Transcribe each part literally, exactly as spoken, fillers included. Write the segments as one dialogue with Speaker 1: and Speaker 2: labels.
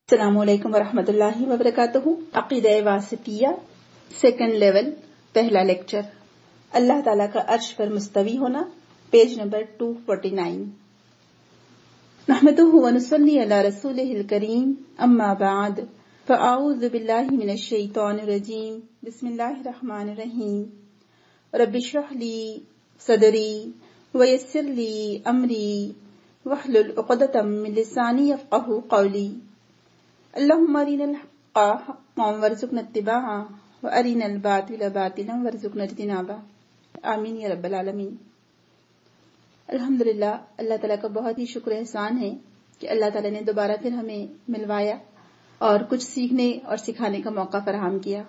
Speaker 1: السلام علیکم ورحمۃ اللہ وبرکاتہ۔ عقیدہ واسطیہ سیکنڈ لیول پہلا لیکچر، اللہ تعالیٰ کا عرش پر مستوی ہونا، پیج نمبر دو سو انچاس۔ نحمدہ ونصلی علی رسولہ الکریم، اما بعد فاعوذ باللہ من الشیطان الرجیم، بسم اللہ الرحمن الرحیم۔ رب اشرح لی صدری ویسر لی امری واحلل عقدۃ من لسانی یفقہوا قولی۔ اللہم ارنا الحق حقا وارزقنا اتباعہ وارنا الباطل باطلا وارزقنا اجتنابہ، آمین یا رب العالمین۔ الحمدللہ، اللہ تعالیٰ کا بہت ہی شکر احسان ہے کہ اللہ تعالیٰ نے دوبارہ پھر ہمیں ملوایا اور کچھ سیکھنے اور سکھانے کا موقع فراہم کیا۔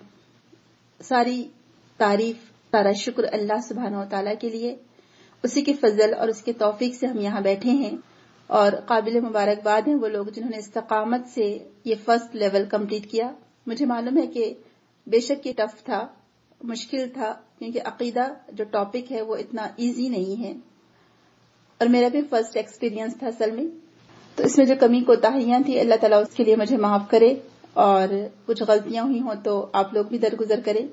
Speaker 1: ساری تعریف، سارا شکر اللہ سبحانہ و تعالیٰ کے لیے، اسی کے فضل اور اس کے توفیق سے ہم یہاں بیٹھے ہیں، اور قابل مبارکباد ہیں وہ لوگ جنہوں نے استقامت سے یہ فرسٹ لیول کمپلیٹ کیا۔ مجھے معلوم ہے کہ بے شک یہ ٹف تھا، مشکل تھا، کیونکہ عقیدہ جو ٹاپک ہے وہ اتنا ایزی نہیں ہے، اور میرا بھی فرسٹ ایکسپیرینس تھا اصل میں، تو اس میں جو کمی کوتاہیاں تھی اللہ تعالیٰ اس کے لیے مجھے معاف کرے، اور کچھ غلطیاں ہوئی ہوں تو آپ لوگ بھی درگزر کریں۔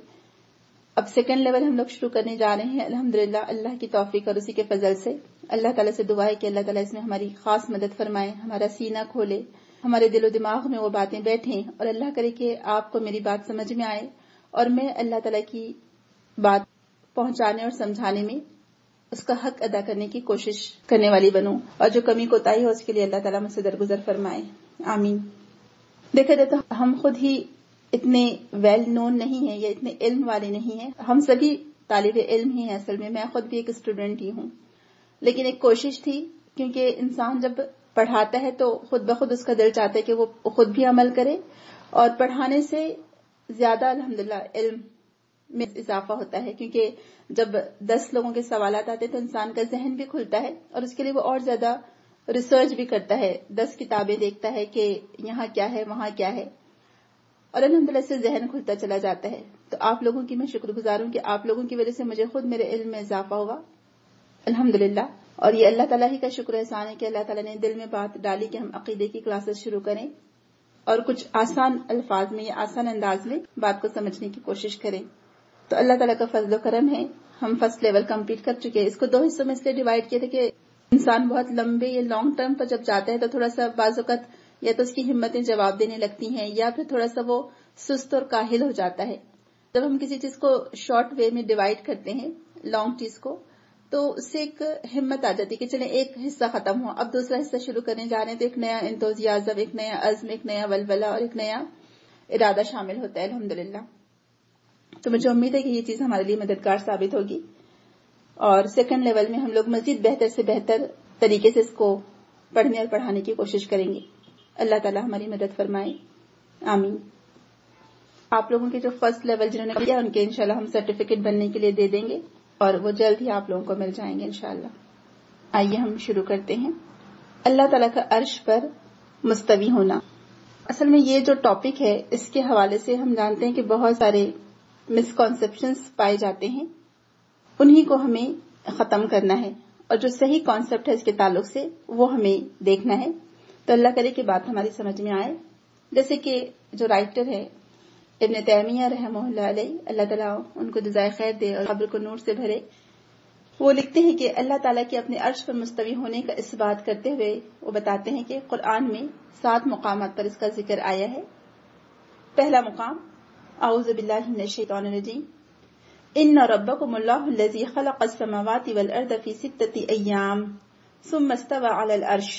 Speaker 1: اب سیکنڈ لیول ہم لوگ شروع کرنے جا رہے ہیں الحمدللہ اللہ کی توفیق اور اسی کے فضل سے۔ اللہ تعالیٰ سے دعا ہے کہ اللہ تعالیٰ اس میں ہماری خاص مدد فرمائے، ہمارا سینہ کھولے، ہمارے دل و دماغ میں وہ باتیں بیٹھیں، اور اللہ کرے کہ آپ کو میری بات سمجھ میں آئے اور میں اللہ تعالیٰ کی بات پہنچانے اور سمجھانے میں اس کا حق ادا کرنے کی کوشش کرنے والی بنوں، اور جو کمی کوتاہی ہو اس کے لیے اللہ تعالیٰ مجھ سے درگزر فرمائے، آمین۔ دیکھا جائے تو ہم خود ہی اتنے ویل نون نہیں ہیں یا اتنے علم والے نہیں ہیں، ہم سبھی طالب علم ہی ہیں، اصل میں میں خود بھی ایک اسٹوڈنٹ ہی ہوں، لیکن ایک کوشش تھی، کیونکہ انسان جب پڑھاتا ہے تو خود بخود اس کا دل چاہتا ہے کہ وہ خود بھی عمل کرے، اور پڑھانے سے زیادہ الحمدللہ علم میں اضافہ ہوتا ہے، کیونکہ جب دس لوگوں کے سوالات آتے ہیں تو انسان کا ذہن بھی کھلتا ہے، اور اس کے لیے وہ اور زیادہ ریسرچ بھی کرتا ہے، دس کتابیں دیکھتا ہے کہ یہاں کیا ہے وہاں کیا ہے، اور الحمدللہ سے ذہن کھلتا چلا جاتا ہے۔ تو آپ لوگوں کی میں شکر گزار ہوں کہ آپ لوگوں کی وجہ سے مجھے خود میرے علم میں اضافہ ہوا الحمدللہ، اور یہ اللہ تعالیٰ ہی کا شکر احسان ہے کہ اللہ تعالیٰ نے دل میں بات ڈالی کہ ہم عقیدے کی کلاسز شروع کریں اور کچھ آسان الفاظ میں یا آسان انداز میں بات کو سمجھنے کی کوشش کریں۔ تو اللہ تعالیٰ کا فضل و کرم ہے، ہم فرسٹ لیول کمپلیٹ کر چکے ہیں۔ اس کو دو حصوں میں اس لیے ڈیوائڈ کیا تھا کہ انسان بہت لمبے یا لانگ ٹرم پر جب جاتا ہے تو تھوڑا سا بعض اوقات یا تو اس کی ہمتیں جواب دینے لگتی ہیں، یا پھر تھوڑا سا وہ سست اور کاہل ہو جاتا ہے۔ جب ہم کسی چیز کو شارٹ وے میں ڈیوائڈ کرتے ہیں، لانگ چیز کو، تو اس سے ایک ہمت آ جاتی ہے کہ چلیں ایک حصہ ختم ہو، اب دوسرا حصہ شروع کرنے جا رہے ہیں، تو ایک نیا انتوزیازم، ایک نیا عزم، ایک نیا ولولہ اور ایک نیا ارادہ شامل ہوتا ہے الحمدللہ۔ تو مجھے امید ہے کہ یہ چیز ہمارے لیے مددگار ثابت ہوگی، اور سیکنڈ لیول میں ہم لوگ مزید بہتر سے بہتر طریقے سے اس کو پڑھنے اور پڑھانے کی کوشش کریں گے۔ اللہ تعالیٰ ہماری مدد فرمائے، آمین۔ آپ لوگوں کے جو فرسٹ لیول جنہوں نے کیا ان کے انشاءاللہ ہم سرٹیفکیٹ بننے کے لیے دے دیں گے، اور وہ جلد ہی آپ لوگوں کو مل جائیں گے انشاءاللہ۔ آئیے ہم شروع کرتے ہیں۔ اللہ تعالیٰ کا عرش پر مستوی ہونا، اصل میں یہ جو ٹاپک ہے اس کے حوالے سے ہم جانتے ہیں کہ بہت سارے مسکنسیپشنز پائے جاتے ہیں، انہی کو ہمیں ختم کرنا ہے، اور جو صحیح کانسیپٹ ہے اس کے تعلق سے وہ ہمیں دیکھنا ہے۔ تو اللہ کرے کہ بات ہماری سمجھ میں آئے۔ جیسے کہ جو رائٹر ہے ابن تیمیہ رحمہ اللہ علیہ، اللہ تعالیٰ ان کو جزائے خیر دے اور قبر کو نور سے بھرے، وہ لکھتے ہیں کہ اللہ تعالیٰ کے اپنے عرش پر مستوی ہونے کا اس بات کرتے ہوئے وہ بتاتے ہیں کہ قرآن میں سات مقامات پر اس کا ذکر آیا ہے۔ پہلا مقام، اعوذ باللہ من الشیطان الرجیم، ان ربکم اللہ الذی خلق السماوات والارض فی ستۃ ایام ثم استوى علی العرش،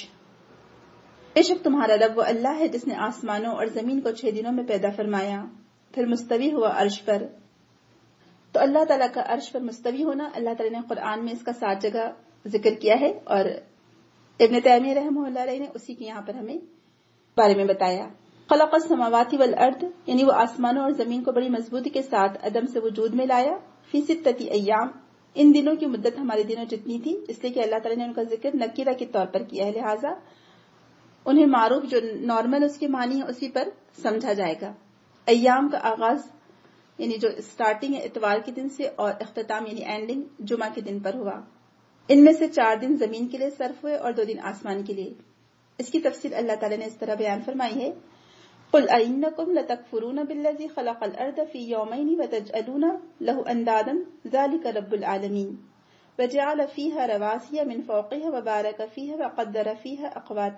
Speaker 1: بے شک تمہارا رب وہ اللہ ہے جس نے آسمانوں اور زمین کو چھ دنوں میں پیدا فرمایا، پھر مستوی ہوا عرش پر۔ تو اللہ تعالیٰ کا عرش پر مستوی ہونا اللہ تعالیٰ نے قرآن میں اس کا سات جگہ ذکر کیا ہے، اور ابن تیمیہ رحمہ اللہ علیہ نے اسی کے یہاں پر ہمیں بارے میں بتایا۔ خلق السماوات والارض، یعنی وہ آسمانوں اور زمین کو بڑی مضبوطی کے ساتھ عدم سے وجود میں لایا، فی ستۃ ایام، ان دنوں کی مدت ہمارے دنوں جتنی تھی، اس لیے کہ اللہ تعالیٰ نے ان کا ذکر نکیرہ کے طور پر کیا ہے، لہٰذا انہیں معروف جو نارمل اس کے معنی ہے اسی پر سمجھا جائے گا۔ ایام کا آغاز یعنی جو اسٹارٹنگ ہے اتوار کے دن سے، اور اختتام یعنی اینڈنگ جمعہ کے دن پر ہوا۔ ان میں سے چار دن زمین کے لیے صرف ہوئے اور دو دن آسمان کے لیے۔ اس کی تفصیل اللہ تعالیٰ نے اس طرح بیان فرمائی ہے، قل أئنكم لتكفرون بالذي خلق الأرض في يومين وتجعلون له أندادا ذلك رب العالمين وجعل فيها رواسي من فوقها وبارك فيها وقدر فيها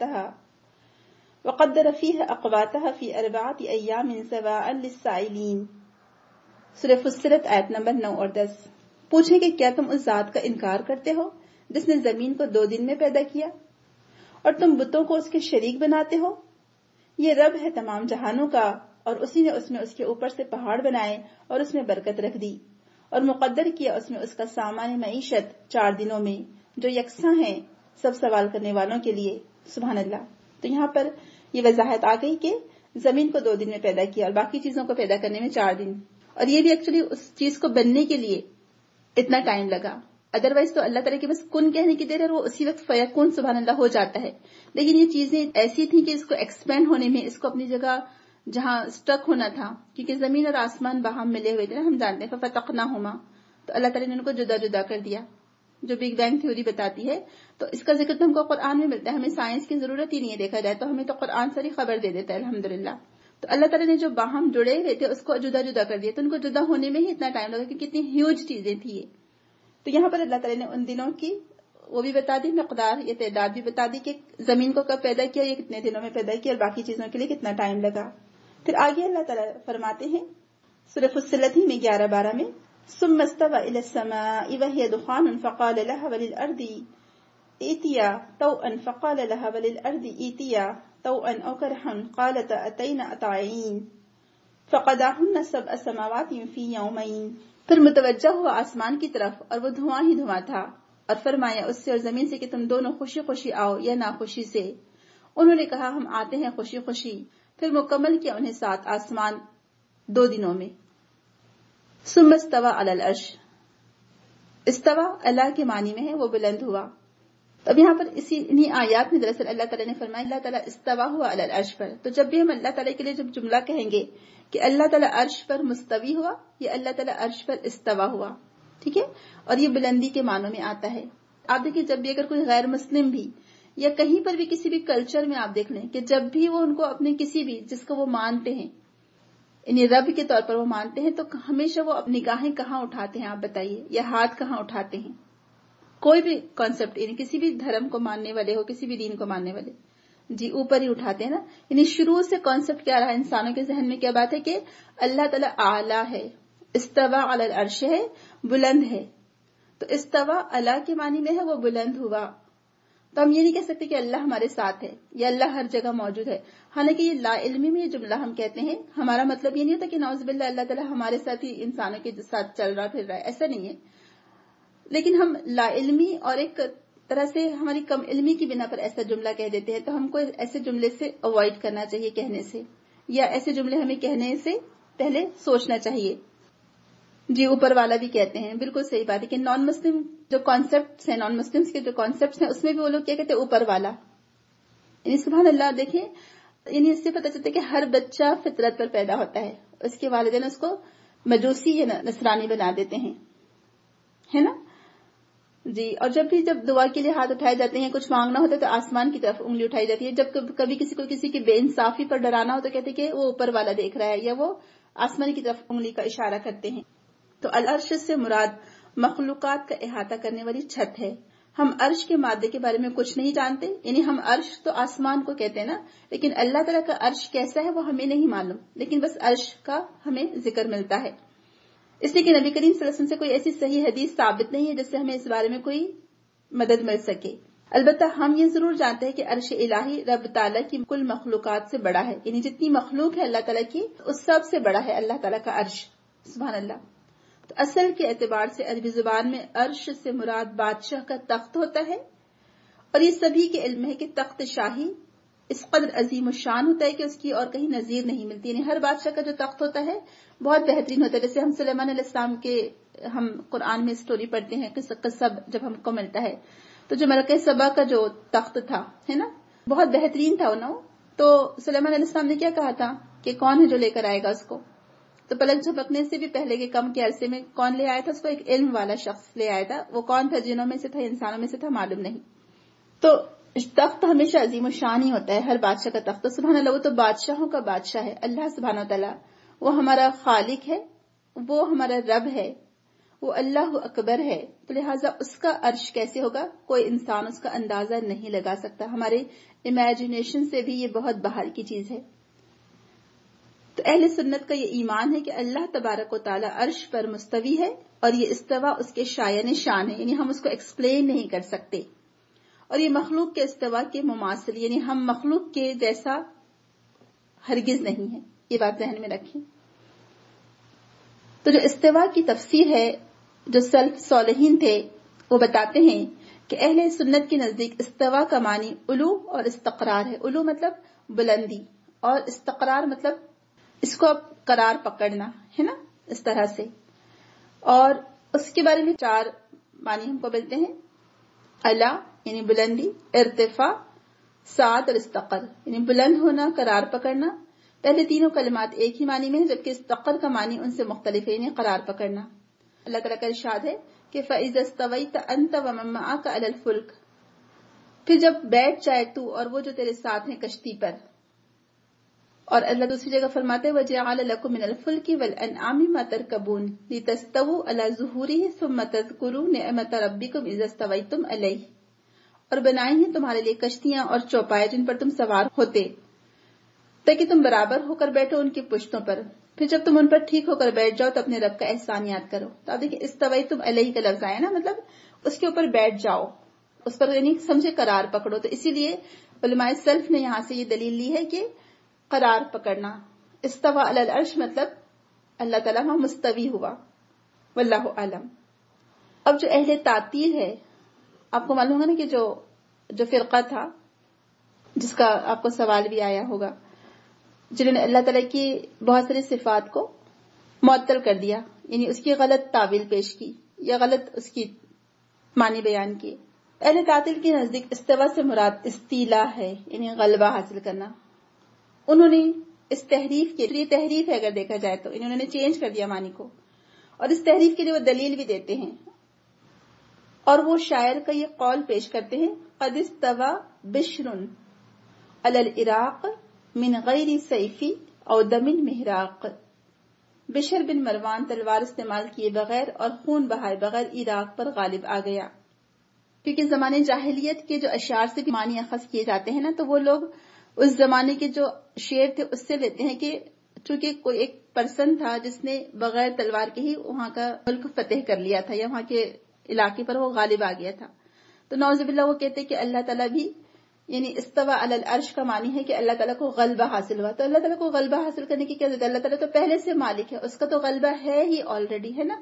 Speaker 1: أقواتها وقدر فيها أقواتها في أربعة أيام سواء للسائلين. سورہ فصلت آیت نمبر نو اور دس. پوچھیں کہ کیا تم اس ذات کا انکار کرتے ہو جس نے زمین کو دو دن میں پیدا کیا اور تم بتوں کو اس کے شریک بناتے ہو؟ یہ رب ہے تمام جہانوں کا، اور اسی نے اس میں اس کے اوپر سے پہاڑ بنائے اور اس میں برکت رکھ دی اور مقدر کیا اس میں اس کا سامان معیشت چار دنوں میں جو یکساں ہیں سب سوال کرنے والوں کے لیے. سبحان اللہ. تو یہاں پر یہ وضاحت آ گئی کہ زمین کو دو دن میں پیدا کیا اور باقی چیزوں کو پیدا کرنے میں چار دن، اور یہ بھی ایکچولی اس چیز کو بننے کے لیے اتنا ٹائم لگا. ادروائز تو اللہ تعالیٰ کے بس کن کہنے کی دیر ہے، وہ اسی وقت فیکون سبحان اللہ ہو جاتا ہے. لیکن یہ چیزیں ایسی تھیں کہ اس کو ایکسپینڈ ہونے میں، اس کو اپنی جگہ جہاں سٹک ہونا تھا، کیونکہ زمین اور آسمان باہم ملے ہوئے تھے نا، ہم جانتے ہیں ففتقناہما، تو اللہ تعالیٰ نے ان کو جدا جدا کر دیا جو بگ بینگ تھیوری بتاتی ہے. تو اس کا ذکر تو ہم کو قرآن میں ملتا ہے، ہمیں سائنس کی ضرورت ہی نہیں ہے، دیکھا جائے تو ہمیں تو قرآن ساری خبر دے دیتا ہے الحمدللہ. تو اللہ تعالیٰ نے جو باہم جڑے ہوئے تھے اس کو جدا جدا کر دیا، تو ان کو جدا ہونے میں ہی اتنا ٹائم لگا کہ کتنی ہیوج چیزیں تھیں یہ. تو یہاں پر اللہ تعالیٰ نے ان دنوں کی وہ بھی بتا دی، مقدار یہ تعداد بھی بتا دی کہ زمین کو کب پیدا کیا، یہ کتنے دنوں میں پیدا کیا، اور باقی چیزوں کے لیے کتنا ٹائم لگا. پھر آگے اللہ تعالیٰ فرماتے ہیں سورہ فصلت ہی میں گیارہ بارہ میں، ثم استوى الى السماء وهي دخان فقال لها وللارض ائتيا طوعا فقال لها وللارض ائتيا طوعا او كرها قالتا اتينا طائعين فقضاهن سبع سماوات في يومين. پھر متوجہ ہوا آسمان کی طرف اور وہ دھواں ہی دھواں تھا، اور فرمایا اس سے اور زمین سے کہ تم دونوں خوشی خوشی آؤ یا ناخوشی سے. انہوں نے کہا ہم آتے ہیں خوشی خوشی. پھر مکمل کیا انہیں سات آسمان دو دنوں میں. ثم استوى على العرش. استوا اللہ کے معنی میں ہے وہ بلند ہوا. اب یہاں پر اسی انہی آیات میں دراصل اللہ تعالیٰ نے فرمایا اللہ تعالیٰ استوا ہوا علی العرش پر. تو جب بھی ہم اللہ تعالیٰ کے لیے جب جملہ کہیں گے کہ اللہ تعالیٰ عرش پر مستوی ہوا یا اللہ تعالیٰ عرش پر استوا ہوا، ٹھیک ہے، اور یہ بلندی کے معنوں میں آتا ہے. آپ دیکھیں جب بھی اگر کوئی غیر مسلم بھی یا کہیں پر بھی کسی بھی کلچر میں آپ دیکھ لیں کہ جب بھی وہ ان کو اپنے کسی بھی جس کو وہ مانتے ہیں یعنی رب کے طور پر وہ مانتے ہیں، تو ہمیشہ وہ اپنی نگاہیں کہاں اٹھاتے ہیں آپ بتائیے، یا ہاتھ کہاں اٹھاتے ہیں؟ کوئی بھی کانسیپٹ یعنی کسی بھی دھرم کو ماننے والے ہو، کسی بھی دین کو ماننے والے، جی اوپر ہی اٹھاتے ہیں نا. یعنی شروع سے کانسیپٹ کیا رہا انسانوں کے ذہن میں، کیا بات ہے کہ اللہ تعالیٰ اعلیٰ ہے، استوا علی العرش ہے، بلند ہے. تو استوا اللہ کے معنی میں ہے وہ بلند ہوا. تو ہم یہ نہیں کہہ سکتے کہ اللہ ہمارے ساتھ ہے یا اللہ ہر جگہ موجود ہے. حالانکہ یہ لا علمی میں یہ جملہ ہم کہتے ہیں، ہمارا مطلب یہ نہیں ہوتا کہ نعوذ باللہ اللہ تعالیٰ ہمارے ساتھ ہی انسانوں کے ساتھ چل رہا پھر رہا ہے، ایسا نہیں ہے. لیکن ہم لا علمی اور ایک طرح سے ہماری کم علمی کی بنا پر ایسا جملہ کہہ دیتے ہیں. تو ہم کو ایسے جملے سے اوائڈ کرنا چاہیے کہنے سے، یا ایسے جملے ہمیں کہنے سے پہلے سوچنا چاہیے. جی اوپر والا بھی کہتے ہیں، بالکل صحیح بات ہے کہ نان مسلم جو کانسیپٹس ہیں، نان مسلمس کے جو کانسیپٹس ہیں اس میں بھی وہ لوگ کیا کہتے ہیں اوپر والا. یعنی سبحان اللہ دیکھیں، یعنی اس سے پتہ چلتا ہے کہ ہر بچہ فطرت پر پیدا ہوتا ہے، اس کے والدین اس کو مجوسی یا نصرانی بنا دیتے ہیں، ہے نا جی. اور جب بھی جب دعا کے لیے ہاتھ اٹھائے جاتے ہیں، کچھ مانگنا ہوتا ہے تو آسمان کی طرف انگلی اٹھائی جاتی ہے. جب کبھی کسی کو کسی کی بے انصافی پر ڈرانا ہو تو کہتے ہیں کہ وہ اوپر والا دیکھ رہا ہے، یا وہ آسمان کی طرف انگلی کا اشارہ کرتے ہیں. تو العرش سے مراد مخلوقات کا احاطہ کرنے والی چھت ہے. ہم عرش کے مادے کے بارے میں کچھ نہیں جانتے، یعنی ہم عرش تو آسمان کو کہتے ہیں نا، لیکن اللہ تعالیٰ کا عرش کیسا ہے وہ ہمیں نہیں معلوم، لیکن بس عرش کا ہمیں ذکر ملتا ہے. اس لیے کہ نبی کریم صلی اللہ علیہ وسلم سے کوئی ایسی صحیح حدیث ثابت نہیں ہے جس سے ہمیں اس بارے میں کوئی مدد مل سکے. البتہ ہم یہ ضرور جانتے ہیں کہ عرش الہی رب تعالیٰ کی کل مخلوقات سے بڑا ہے، یعنی جتنی مخلوق ہے اللہ تعالیٰ کی اس سب سے بڑا ہے اللہ تعالیٰ کا عرش. سبحان اللہ. تو اصل کے اعتبار سے عربی زبان میں عرش سے مراد بادشاہ کا تخت ہوتا ہے، اور یہ سبھی کے علم ہے کہ تخت شاہی اس قدر عظیم الشان ہوتا ہے کہ اس کی اور کہیں نظیر نہیں ملتی. یعنی ہر بادشاہ کا جو تخت ہوتا ہے بہت بہترین ہوتا ہے. جیسے ہم سلیمان علیہ السلام کے ہم قرآن میں سٹوری پڑھتے ہیں، قصہ جب ہم کو ملتا ہے تو جو ملکہ سبا کا جو تخت تھا ہے نا بہت بہترین تھا نا. تو سلیمان علیہ السلام نے کیا کہا تھا کہ کون ہے جو لے کر آئے گا اس کو؟ تو پلک جھپکنے سے بھی پہلے کے کم کے عرصے میں کون لے آیا تھا اس کو؟ ایک علم والا شخص لے آیا تھا. وہ کون تھا؟ جنوں میں سے تھا، انسانوں میں سے تھا، معلوم نہیں. تو تخت ہمیشہ عظیم الشان ہی ہوتا ہے، ہر بادشاہ کا تخت. تو سبحان اللہ، وہ تو بادشاہوں کا بادشاہ ہے. اللہ سبحانہ وتعالی وہ ہمارا خالق ہے، وہ ہمارا رب ہے، وہ اللہ اکبر ہے. تو لہٰذا اس کا عرش کیسے ہوگا، کوئی انسان اس کا اندازہ نہیں لگا سکتا. ہمارے امیجنیشن سے بھی یہ بہت باہر کی چیز ہے. تو اہل سنت کا یہ ایمان ہے کہ اللہ تبارک و تعالی عرش پر مستوی ہے، اور یہ استوا اس کے شایان شان ہے، یعنی ہم اس کو ایکسپلین نہیں کر سکتے. اور یہ مخلوق کے استوا کے مماثل، یعنی ہم مخلوق کے جیسا ہرگز نہیں ہے. یہ بات ذہن میں رکھیں. تو جو استوا کی تفسیر ہے، جو سلف صالحین تھے وہ بتاتے ہیں کہ اہل سنت کے نزدیک استوا کا معنی علو اور استقرار ہے. علو مطلب بلندی، اور استقرار مطلب اس کو اب قرار پکڑنا ہے نا، اس طرح سے. اور اس کے بارے میں چار معنی ہم کو ملتے ہیں: اعلیٰ یعنی بلندی، ارتفاع، سعد اور استقر یعنی بلند ہونا، قرار پکڑنا. پہلے تینوں کلمات ایک ہی معنی میں ہیں، جبکہ استقر کا معنی ان سے مختلف ہے، یعنی قرار پکڑنا. اللہ تعالیٰ کا ارشاد ہے کہ فَإِذَا اسْتَوَيْتَ أَنْتَ وَمَن مَّعَكَ عَلَى الْفُلْكِ، پھر جب بیٹھ جائے تو اور وہ جو تیرے ساتھ ہیں کشتی پر. اور اللہ دوسری جگہ فرماتے ہیں وَجَعَلَ لَكُم مِّنَ الْفُلْكِ وَالْأَنْعَامِ مَا تَرْكَبُونَ لِتَسْتَوُوا عَلَى ظُهُورِهِ ثُمَّ تَذْكُرُوا نِعْمَةَ رَبِّكُمْ إِذَا اسْتَوَيْتُمْ عَلَيْهِ، اور بنائی ہیں تمہارے لیے کشتیاں اور چوپائے جن پر تم سوار ہوتے، تاکہ تم برابر ہو کر بیٹھو ان کی پشتوں پر. پھر جب تم ان پر ٹھیک ہو کر بیٹھ جاؤ تو اپنے رب کا احسان یاد کرو. تو آپ دیکھیں استویتم علیہ کا لفظ آیا نا، مطلب اس کے اوپر بیٹھ جاؤ، اس پر یعنی سمجھے قرار پکڑو. تو اسی لیے علماء سلف نے یہاں سے یہ دلیل لی ہے کہ قرار پکڑنا. استوى علی العرش مطلب اللہ تعالیٰ وہاں مستوی ہوا. واللہ اعلم. اب جو اہل تعطیل ہے، آپ کو معلوم ہوگا نا کہ جو جو فرقہ تھا جس کا آپ کو سوال بھی آیا ہوگا، جنہوں نے اللہ تعالیٰ کی بہت ساری صفات کو معطل کر دیا، یعنی اس کی غلط تعویل پیش کی یا غلط اس کی معنی بیان کی. اہل تعطیل کے نزدیک استوا سے مراد استیلا ہے، یعنی غلبہ حاصل کرنا. انہوں نے اس تحریف کے لیے، تحریف ہے اگر دیکھا جائے تو انہوں نے چینج کر دیا معنی کو، اور اس تحریف کے لیے وہ دلیل بھی دیتے ہیں. اور وہ شاعر کا یہ قول پیش کرتے ہیں قد استوى بشر علی العراق من غیر سیفی او دم محراق. بشر بن مروان تلوار استعمال کیے بغیر اور خون بہائے بغیر عراق پر غالب آ گیا. کیونکہ زمانے جاہلیت کے جو اشعار سے بھی معنی اخذ کیے جاتے ہیں نا، تو وہ لوگ اس زمانے کے جو شعر تھے اس سے لیتے ہیں کہ چونکہ کوئی ایک پرسن تھا جس نے بغیر تلوار کے ہی وہاں کا ملک فتح کر لیا تھا یا وہاں کے علاقے پر وہ غالب آ گیا تھا. تو نعوذ باللہ وہ کہتے کہ اللہ تعالیٰ بھی، یعنی استوى علی العرش کا معنی ہے کہ اللہ تعالیٰ کو غلبہ حاصل ہوا. تو اللہ تعالیٰ کو غلبہ حاصل کرنے کی کیا ضرورت ہے؟ اللہ تعالیٰ تو پہلے سے مالک ہے، اس کا تو غلبہ ہے ہی آلریڈی، ہے نا.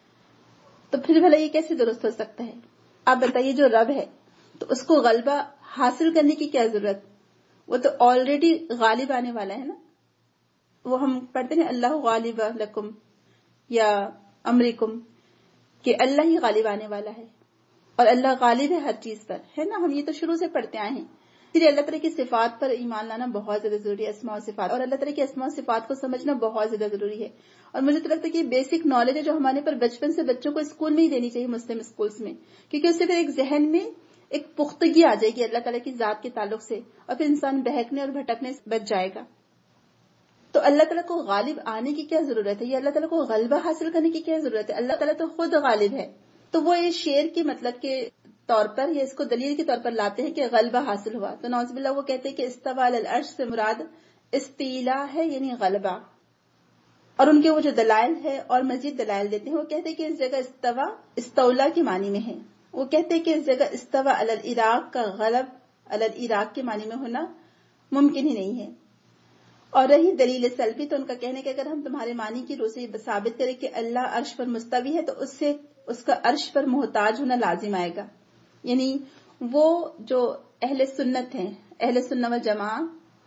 Speaker 1: تو پھر بھلا یہ کیسے درست ہو سکتا ہے؟ آپ بتائیے، جو رب ہے تو اس کو غلبہ حاصل کرنے کی کیا ضرورت؟ وہ تو آلریڈی غالب آنے والا ہے نا. وہ ہم پڑھتے ہیں اللہ غالب لکم یا امرکم، کہ اللہ ہی غالب آنے والا ہے اور اللہ غالب ہے ہر چیز پر، ہے نا. ہم یہ تو شروع سے پڑھتے آئے ہیں. اس لیے اللہ تعالیٰ کی صفات پر ایمان لانا بہت زیادہ ضروری ہے، اسماء و صفات، اور اللہ تعالیٰ کی اسماء و صفات کو سمجھنا بہت زیادہ ضروری ہے. اور مجھے تو لگتا ہے کہ یہ بیسک نالج ہے جو ہمارے پر بچپن سے بچوں کو اسکول میں ہی دینی چاہیے، مسلم اسکولس میں، کیونکہ اس سے پھر ایک ذہن میں ایک پختگی آ جائے گی اللہ تعالیٰ کی ذات کے تعلق سے، اور پھر انسان بہکنے اور بھٹکنے سے بچ جائے گا. تو اللہ تعالیٰ کو غالب آنے کی کیا ضرورت ہے، یا اللہ تعالیٰ کو غلبہ حاصل کرنے کی کیا ضرورت ہے؟ اللہ تعالیٰ تو خود غالب ہے. تو وہ یہ شعر کی مطلب کے طور پر یا اس کو دلیل کے طور پر لاتے ہیں کہ غلبہ حاصل ہوا. تو نعوذ باللہ وہ کہتے ہیں کہ استوى علی العرش سے مراد استیلا ہے، یعنی غلبہ. اور ان کے وہ جو دلائل ہے اور مزید دلائل دیتے ہیں، وہ کہتے ہیں کہ اس جگہ استوا استولا کے معنی میں ہے. وہ کہتے ہیں کہ اس جگہ استوى علی العراق کا غلب علی العراق کے معنی میں ہونا ممکن ہی نہیں ہے. اور رہی دلیل سلفی، تو ان کا کہنے کہ اگر ہم تمہارے معنی کی روح سے یہ ثابت کریں کہ اللہ عرش پر مستوی ہے، تو اس سے اس کا عرش پر محتاج ہونا لازم آئے گا. یعنی وہ جو اہل سنت ہیں، اہل سنت والجماعہ،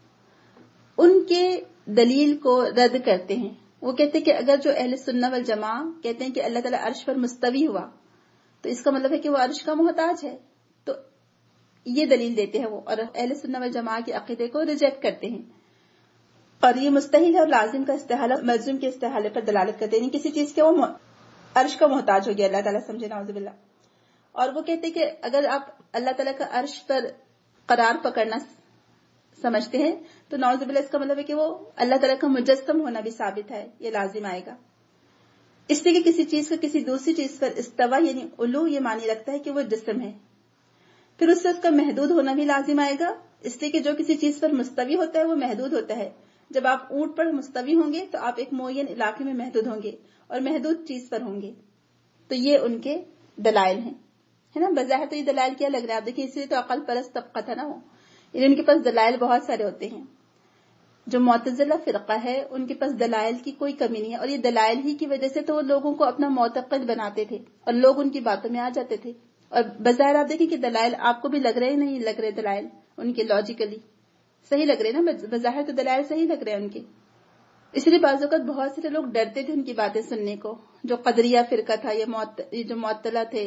Speaker 1: ان کے دلیل کو رد کرتے ہیں. وہ کہتے ہیں کہ اگر جو اہل سنت والجماعہ کہتے ہیں کہ اللہ تعالیٰ عرش پر مستوی ہوا، تو اس کا مطلب ہے کہ وہ عرش کا محتاج ہے. تو یہ دلیل دیتے ہیں وہ، اور اہل سنت والجماعہ کے عقیدے کو ریجیکٹ کرتے ہیں. اور یہ مستحیل ہے، اور لازم کا استحالہ ملزوم کے استحالے پر دلالت کرتے ہیں، کسی چیز کے وہ عرش کا محتاج ہو گیا اللہ تعالیٰ، سمجھے، نعوذ باللہ. اور وہ کہتے ہیں کہ اگر آپ اللہ تعالیٰ کا عرش پر قرار پکڑنا سمجھتے ہیں تو نعوذ باللہ اس کا مطلب ہے کہ وہ اللہ تعالیٰ کا مجسم ہونا بھی ثابت ہے، یہ لازم آئے گا۔ اس لیے کہ کسی چیز کا کسی دوسری چیز پر استوا یعنی علو یہ معنی رکھتا ہے کہ وہ جسم ہے، پھر اس سے اس کا محدود ہونا بھی لازم آئے گا، اس لیے کہ جو کسی چیز پر مستوی ہوتا ہے وہ محدود ہوتا ہے۔ جب آپ اونٹ پر مستوی ہوں گے تو آپ ایک معین علاقے میں محدود ہوں گے اور محدود چیز پر ہوں گے۔ تو یہ ان کے دلائل ہیں، ہے نا۔ بظاہر تو یہ دلائل کیا لگ رہا ہے، آپ دیکھیں، اس لیے تو عقل پرست طبقہ تھا نا وہ، یعنی ان کے پاس دلائل بہت سارے ہوتے ہیں۔ جو معتزلہ فرقہ ہے ان کے پاس دلائل کی کوئی کمی نہیں ہے، اور یہ دلائل ہی کی وجہ سے تو وہ لوگوں کو اپنا معتقد بناتے تھے اور لوگ ان کی باتوں میں آ جاتے تھے۔ اور بظاہر آپ دیکھیں کہ دلائل آپ کو بھی لگ رہے نہیں لگ رہے، دلائل ان کے لاجیکلی صحیح لگ رہے نا، بظاہر تو دلائل صحیح لگ رہے ہیں ان کے۔ اس لیے بعض اوقات بہت سے لوگ ڈرتے تھے ان کی باتیں سننے کو، جو قدریہ فرقہ تھا یا جو معطلہ تھے۔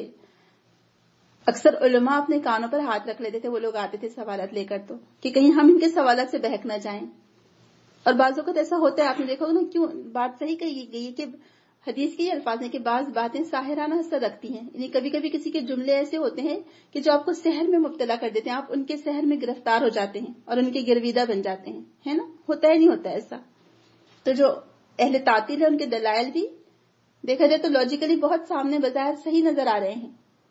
Speaker 1: اکثر علماء اپنے کانوں پر ہاتھ رکھ لیتے تھے، وہ لوگ آتے تھے سوالات لے کر تو کہ کہیں ہم ان کے سوالات سے بہک نہ جائیں۔ اور بعض اوقات ایسا ہوتا ہے، آپ نے دیکھا ہوگا نا، کیوں بات صحیح کہی گئی کہ حدیث کے الفاظ ہیں کہ بعض باتیں ساحرانہ اثر رکھتی ہیں، یعنی کبھی کبھی کسی کے جملے ایسے ہوتے ہیں کہ جو آپ کو سحر میں مبتلا کر دیتے ہیں، آپ ان کے سحر میں گرفتار ہو جاتے ہیں اور ان کے گرویدہ بن جاتے ہیں، ہے نا۔ ہوتا ہے نہیں ہوتا ایسا؟ تو جو اہل تعطیل ہے ان کے دلائل بھی دیکھا جائے تو لاجیکلی بہت سامنے بظاہر صحیح نظر آ رہے ہیں،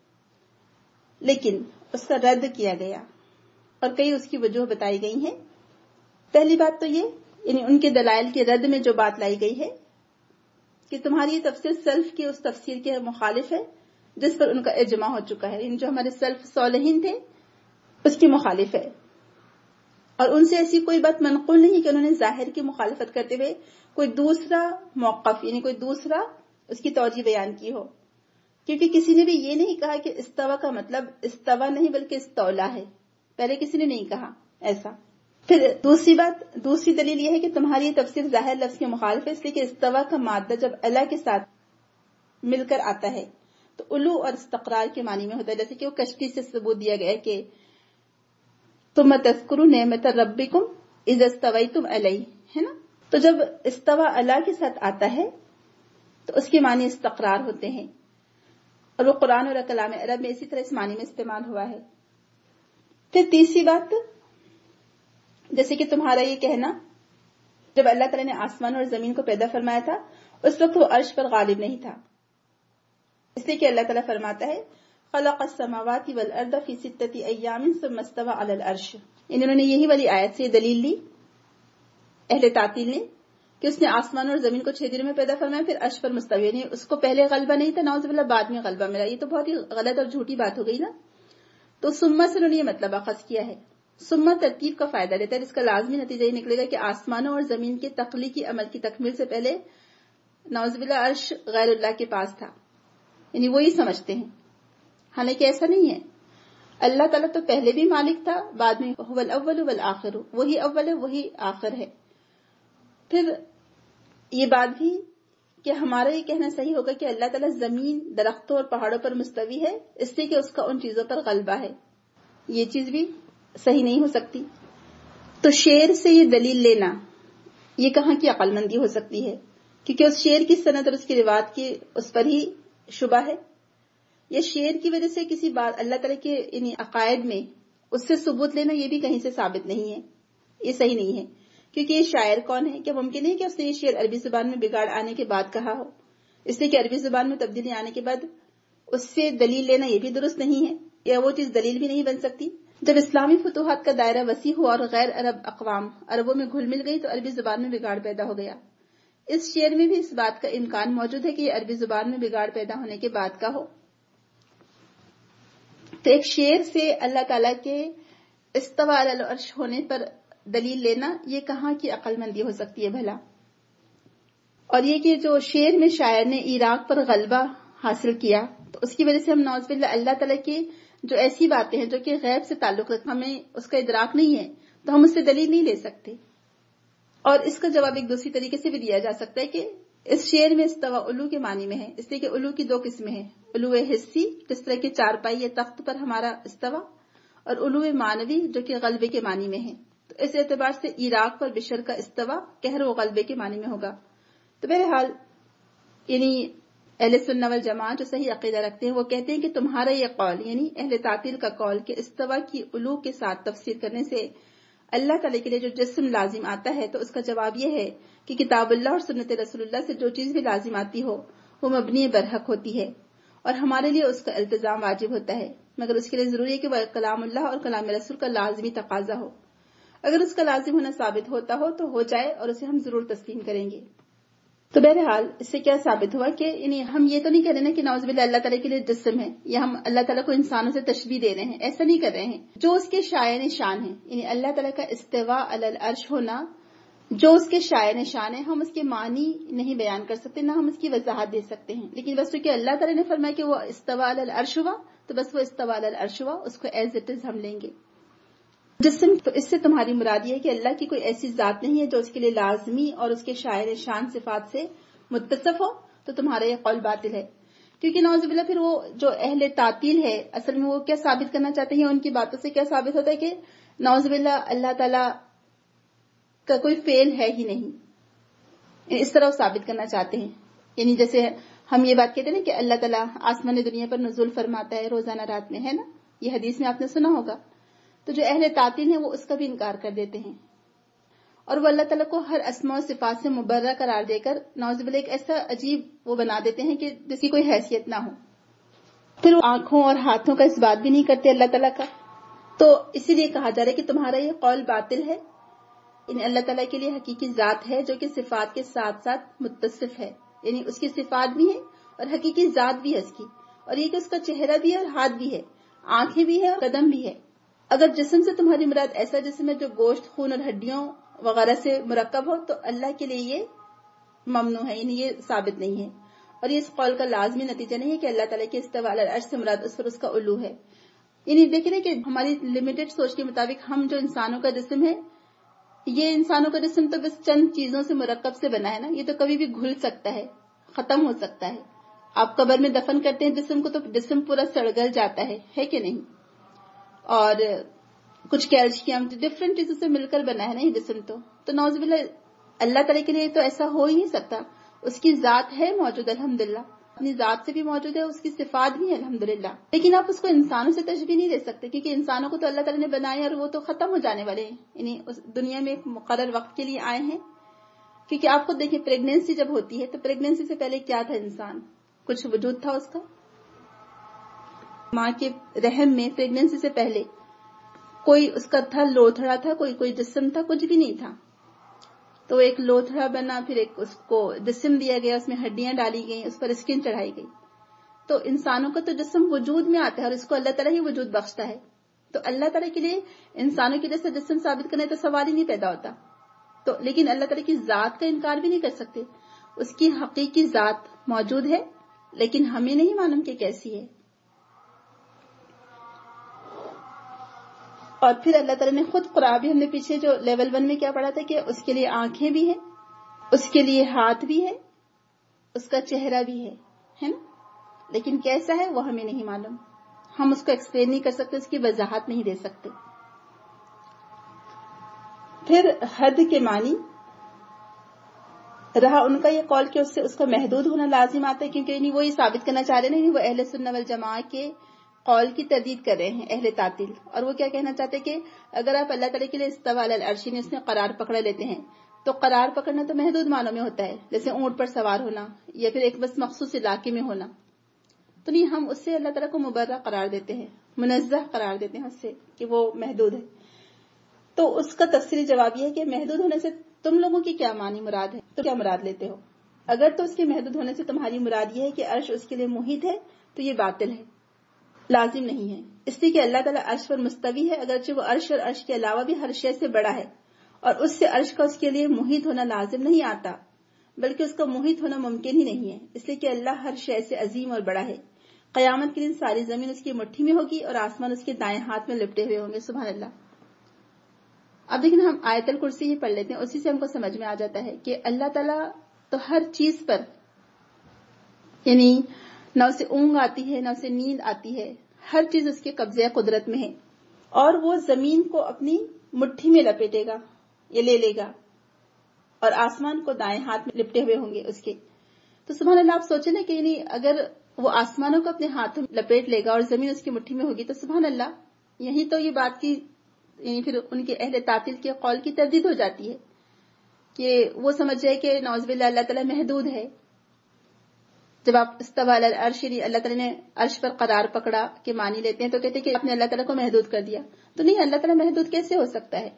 Speaker 1: لیکن اس کا رد کیا گیا اور کئی اس کی وجوہ بتائی گئی ہیں۔ پہلی بات تو یہ، یعنی ان کے دلائل کے رد میں جو بات لائی گئی ہے کہ تمہاری یہ تفسیر سلف کی اس تفسیر کے مخالف ہے جس پر ان کا اجماع ہو چکا ہے، یعنی جو ہمارے سلف صالحین تھے اس کی مخالف ہے، اور ان سے ایسی کوئی بات منقول نہیں کہ انہوں نے ظاہر کی مخالفت کرتے ہوئے کوئی دوسرا موقف یعنی کوئی دوسرا اس کی توجیہ بیان کی ہو، کیونکہ کسی نے بھی یہ نہیں کہا کہ استوا کا مطلب استوا نہیں بلکہ استولا ہے، پہلے کسی نے نہیں کہا ایسا۔ پھر دوسری بات، دوسری دلیل یہ ہے کہ تمہاری یہ تفسیر ظاہر لفظ کے مخالف ہے، اس لیے کہ استوا کا مادہ جب اللہ کے ساتھ مل کر آتا ہے تو علو اور استقرار کے معنی میں ہوتا ہے، جیسے کہ وہ کشتی سے ثبوت دیا گیا کہ ثم تذکروا نعمت ربکم اذا استویتم علیہ، ہے نا۔ تو جب استوا اللہ کے ساتھ آتا ہے تو اس کے معنی استقرار ہوتے ہیں، اور وہ قرآن اور کلام عرب میں اسی طرح اس معنی میں استعمال ہوا ہے۔ پھر تیسری بات، جیسے کہ تمہارا یہ کہنا، جب اللہ تعالیٰ نے آسمان اور زمین کو پیدا فرمایا تھا اس وقت وہ عرش پر غالب نہیں تھا، اس لیے کہ اللہ تعالیٰ فرماتا ہے خلق السماوات والارض فی ستۃ ایام ثم استوى علی العرش، انہوں نے یہی والی آیت سے دلیل لی اہل تعطیل نے کہ اس نے آسمان اور زمین کو چھ دنوں میں پیدا فرمایا، پھر عرش پر مستوی، یعنی اس کو پہلے غلبہ نہیں تھا، نعوذ باللہ بعد میں غلبہ ملا۔ یہ تو بہت ہی غلط اور جھوٹی بات ہو گئی نا۔ تو ثم سے انہوں نے یہ مطلب اخذ کیا ہے، ثم ترتیب کا فائدہ لیتا ہے، جس کا لازمی نتیجہ یہ نکلے گا کہ آسمانوں اور زمین کے تخلیقی عمل کی تکمیل سے پہلے نعوذ باللہ عرش غیر اللہ کے پاس تھا، یعنی وہی سمجھتے ہیں، حالانکہ ایسا نہیں ہے۔ اللہ تعالیٰ تو پہلے بھی مالک تھا، بعد میں هو الاول والآخر، وہی اول ہے وہی آخر ہے۔ پھر یہ بات بھی کہ ہمارا یہ کہنا صحیح ہوگا کہ اللہ تعالیٰ زمین، درختوں اور پہاڑوں پر مستوی ہے، اس لیے کہ اس کا ان چیزوں پر غلبہ ہے، یہ چیز بھی صحیح نہیں ہو سکتی۔ تو شعر سے یہ دلیل لینا، یہ کہاں کی عقل مندی ہو سکتی ہے؟ کیونکہ اس شعر کی سند اور اس کی روایت کی اس پر ہی شبہ ہے، یا شعر کی وجہ سے کسی بات اللہ تعالیٰ کے یعنی عقائد میں اس سے ثبوت لینا، یہ بھی کہیں سے ثابت نہیں ہے، یہ صحیح نہیں ہے۔ کیونکہ یہ شاعر کون ہے؟ کیا ممکن ہے کہ اس نے یہ شعر عربی زبان میں بگاڑ آنے کے بعد کہا ہو؟ اس لیے کہ عربی زبان میں تبدیلی آنے کے بعد اس سے دلیل لینا یہ بھی درست نہیں ہے، یا وہ چیز دلیل بھی نہیں بن سکتی۔ جب اسلامی فتوحات کا دائرہ وسیع ہوا اور غیر عرب اقوام عربوں میں گھل مل گئی تو عربی زبان میں بگاڑ پیدا ہو گیا۔ اس شعر میں بھی اس بات کا امکان موجود ہے کہ یہ عربی زبان میں بگاڑ پیدا ہونے کے بعد کا ہو۔ تو ایک شعر سے اللہ تعالیٰ کے استوا علی العرش ہونے پر دلیل لینا، یہ کہاں کی عقل مندی ہو سکتی ہے بھلا؟ اور یہ کہ جو شعر میں شاعر نے عراق پر غلبہ حاصل کیا تو اس کی وجہ سے ہم نعوذ باللہ اللہ تعالیٰ کی جو ایسی باتیں ہیں جو کہ غیب سے تعلق رکھتے ہمیں اس کا ادراک نہیں ہے تو ہم اس سے دلیل نہیں لے سکتے۔ اور اس کا جواب ایک دوسری طریقے سے بھی دیا جا سکتا ہے کہ اس شعر میں استوا علو کے معنی میں ہے، اس لیے کہ علو کی دو قسمیں ہیں، علو حسی جس طرح کے چارپائی یا تخت پر ہمارا استوا، اور علو معنوی جو کہ غلبے کے معنی میں ہے۔ تو اس اعتبار سے عراق پر بشر کا استوا قہر و غلبے کے معنی میں ہوگا۔ تو بہرحال یعنی اہل سنت والجماع جو صحیح عقیدہ رکھتے ہیں وہ کہتے ہیں کہ تمہارا یہ قول یعنی اہل تعطیل کا قول کہ استوا کی علو کے ساتھ تفسیر کرنے سے اللہ تعالیٰ کے لیے جو جسم لازم آتا ہے، تو اس کا جواب یہ ہے کہ کتاب اللہ اور سنت رسول اللہ سے جو چیز بھی لازم آتی ہو وہ مبنی برحق ہوتی ہے اور ہمارے لیے اس کا التزام واجب ہوتا ہے، مگر اس کے لیے ضروری ہے کہ وہ کلام اللہ اور کلام رسول کا لازمی تقاضا ہو۔ اگر اس کا لازم ہونا ثابت ہوتا ہو تو ہو جائے اور اسے ہم ضرور تسلیم کریں گے۔ تو بہرحال اس سے کیا ثابت ہوا کہ یعنی ہم یہ تو نہیں کہہ رہے ہیں کہ نعوذ باللہ اللہ تعالیٰ کے لیے جسم ہے یا ہم اللہ تعالیٰ کو انسانوں سے تشبیہ دے رہے ہیں، ایسا نہیں کر رہے ہیں۔ جو اس کے شائن شان ہے، یعنی اللہ تعالیٰ کا استوا علی العرش ہونا جو اس کے شائن شان ہے، ہم اس کے معنی نہیں بیان کر سکتے، نہ ہم اس کی وضاحت دے سکتے ہیں، لیکن بس چونکہ اللہ تعالیٰ نے فرمایا کہ وہ استوا علی العرش ہوا تو بس وہ استوا علی العرش ہوا، اس کو ایز اٹ از ہم لیں گے۔ جسم، تو اس سے تمہاری مراد یہ ہے کہ اللہ کی کوئی ایسی ذات نہیں ہے جو اس کے لیے لازمی اور اس کے شائن شان صفات سے متصف ہو، تو تمہارا یہ قول باطل ہے۔ کیونکہ نعوذ باللہ پھر وہ جو اہل تعطیل ہے اصل میں وہ کیا ثابت کرنا چاہتے ہیں، ان کی باتوں سے کیا ثابت ہوتا ہے کہ نعوذ باللہ اللہ تعالیٰ کا کوئی فعل ہے ہی نہیں، اس طرح وہ ثابت کرنا چاہتے ہیں۔ یعنی جیسے ہم یہ بات کہتے ہیں نا کہ اللہ تعالیٰ آسمان دنیا پر نزول فرماتا ہے روزانہ رات میں، ہے نا، یہ حدیث میں آپ نے سنا ہوگا۔ تو جو اہل تعطیل ہیں وہ اس کا بھی انکار کر دیتے ہیں اور وہ اللہ تعالیٰ کو ہر اسماء و صفات سے مبرہ قرار دے کر نعوذ باللہ ایک ایسا عجیب وہ بنا دیتے ہیں کہ جس کی کوئی حیثیت نہ ہو۔ پھر وہ آنکھوں اور ہاتھوں کا اس بات بھی نہیں کرتے اللہ تعالیٰ کا، تو اسی لیے کہا جا رہا ہے کہ تمہارا یہ قول باطل ہے۔ یعنی اللہ تعالیٰ کے لیے حقیقی ذات ہے جو کہ صفات کے ساتھ ساتھ متصف ہے، یعنی اس کی صفات بھی ہیں اور حقیقی ذات بھی ہے اس کی، اور یہ کہ اس کا چہرہ بھی ہے اور ہاتھ بھی ہے، آنکھیں بھی ہے اور قدم بھی ہے۔ اگر جسم سے تمہاری مراد ایسا جسم ہے جو گوشت، خون اور ہڈیوں وغیرہ سے مرکب ہو تو اللہ کے لیے یہ ممنوع ہے، یعنی یہ ثابت نہیں ہے، اور یہ اس قول کا لازمی نتیجہ نہیں ہے کہ اللہ تعالیٰ کے استواء علی العرش سے مراد اس پر اس کا علو ہے۔ یعنی دیکھیں کہ ہماری لمیٹڈ سوچ کے مطابق ہم جو انسانوں کا جسم ہے، یہ انسانوں کا جسم تو بس چند چیزوں سے مرکب سے بنا ہے نا، یہ تو کبھی بھی گھل سکتا ہے، ختم ہو سکتا ہے۔ آپ قبر میں دفن کرتے ہیں جسم کو تو جسم پورا سڑ گل جاتا ہے ہے کہ نہیں، اور کچھ کیلشیم ڈفرینٹ چیزوں سے مل کر بنا ہے نا یہ جسم، تو تو نعوذ باللہ اللہ تعالیٰ کے لیے تو ایسا ہو ہی نہیں سکتا۔ اس کی ذات ہے موجود الحمدللہ، اپنی ذات سے بھی موجود ہے، اس کی صفات بھی ہے الحمدللہ، لیکن آپ اس کو انسانوں سے تشبیہ نہیں دے سکتے کیونکہ انسانوں کو تو اللہ تعالیٰ نے بنایا اور وہ تو ختم ہو جانے والے ہیں، یعنی اس دنیا میں ایک مقرر وقت کے لیے آئے ہیں۔ کیونکہ آپ خود دیکھیں پریگنینسی جب ہوتی ہے تو پریگنینسی سے پہلے کیا تھا، انسان کچھ وجود تھا اس کا؟ ماں کے رحم میں پریگنینسی سے پہلے کوئی اس کا تھا، لوتھڑا تھا، کوئی کوئی جسم تھا، کچھ بھی نہیں تھا۔ تو ایک لوتھڑا بنا، پھر ایک اس کو جسم دیا گیا، اس میں ہڈیاں ڈالی گئیں، اس پر اسکن چڑھائی گئی۔ تو انسانوں کا تو جسم وجود میں آتا ہے اور اس کو اللہ تعالیٰ ہی وجود بخشتا ہے، تو اللہ تعالیٰ کے لیے انسانوں کے جیسا جسم ثابت کرنے تو سوال ہی نہیں پیدا ہوتا۔ تو لیکن اللہ تعالیٰ کی ذات کا انکار بھی نہیں کر سکتے، اس کی حقیقی ذات موجود ہے لیکن ہمیں نہیں معلوم کہ کیسی ہے۔ اور پھر اللہ تعالیٰ نے خود قرآن بھی، ہم نے پیچھے جو لیول ون میں کیا پڑھا تھا کہ اس کے لیے آنکھیں بھی ہیں، اس کے لیے ہاتھ بھی ہے، اس کا چہرہ بھی ہے ہے نا، لیکن کیسا ہے وہ ہمیں نہیں معلوم، ہم اس کو ایکسپلین نہیں کر سکتے، اس کی وضاحت نہیں دے سکتے۔ پھر حد کے معنی رہا ان کا یہ قول کہ اس سے اس کا محدود ہونا لازم آتا ہے، کیونکہ نہیں وہ یہ ثابت کرنا چاہ رہے ہیں، وہ اہل سنت والجماع کے قول کی تردید کر رہے ہیں اہل تعطیل، اور وہ کیا کہنا چاہتے ہیں کہ اگر آپ اللہ تعالیٰ کے لیے استوا علی العرش نے اس میں قرار پکڑا لیتے ہیں تو قرار پکڑنا تو محدود معنوں میں ہوتا ہے، جیسے اونٹ پر سوار ہونا یا پھر ایک بس مخصوص علاقے میں ہونا، تو نہیں، ہم اس سے اللہ تعالیٰ کو مبرہ قرار دیتے ہیں، منزہ قرار دیتے ہیں اس سے کہ وہ محدود ہے۔ تو اس کا تفصیلی جواب یہ ہے کہ محدود ہونے سے تم لوگوں کی کیا معنی مراد ہے، تو کیا مراد لیتے ہو؟ اگر تو اس کے محدود ہونے سے تمہاری مراد یہ ہے کہ عرش اس کے لیے محیط ہے تو یہ باطل ہے، لازم نہیں ہے، اس لیے کہ اللہ تعالیٰ عرش پر مستوی ہے، اگرچہ وہ عرش اور عرش کے علاوہ بھی ہر شے سے بڑا ہے، اور اس سے عرش کا اس کے لیے محیط ہونا لازم نہیں آتا، بلکہ اس کا محیط ہونا ممکن ہی نہیں ہے، اس لیے کہ اللہ ہر شے سے عظیم اور بڑا ہے۔ قیامت کے دن ساری زمین اس کی مٹھی میں ہوگی اور آسمان اس کے دائیں ہاتھ میں لپٹے ہوئے ہوں گے، سبحان اللہ۔ اب دیکھیں ہم آیت الکرسی ہی پڑھ لیتے ہیں، اسی سے ہم کو سمجھ میں آ جاتا ہے کہ اللہ تعالیٰ تو ہر چیز پر، یعنی نہ اسے اونگ آتی ہے نہ اسے نیند آتی ہے، ہر چیز اس کے قبضے قدرت میں ہے، اور وہ زمین کو اپنی مٹھی میں لپیٹے گا، یہ لے لے گا، اور آسمان کو دائیں ہاتھ میں لپٹے ہوئے ہوں گے اس کے۔ تو سبحان اللہ آپ سوچیں نا کہ یعنی اگر وہ آسمانوں کو اپنے ہاتھوں میں لپیٹ لے گا اور زمین اس کی مٹھی میں ہوگی تو سبحان اللہ، یہی تو یہ بات کی یعنی پھر ان کے اہل تعطیل کے قول کی تردید ہو جاتی ہے کہ وہ سمجھ جائے کہ نعوذ باللہ اللہ تعالیٰ محدود ہے. جب آپ استوى علی العرش یعنی اللہ تعالیٰ نے عرش پر قرار پکڑا کے معنی لیتے ہیں تو کہتے ہیں کہ آپ نے اللہ تعالیٰ کو محدود کر دیا. تو نہیں، اللہ تعالیٰ محدود کیسے ہو سکتا ہے؟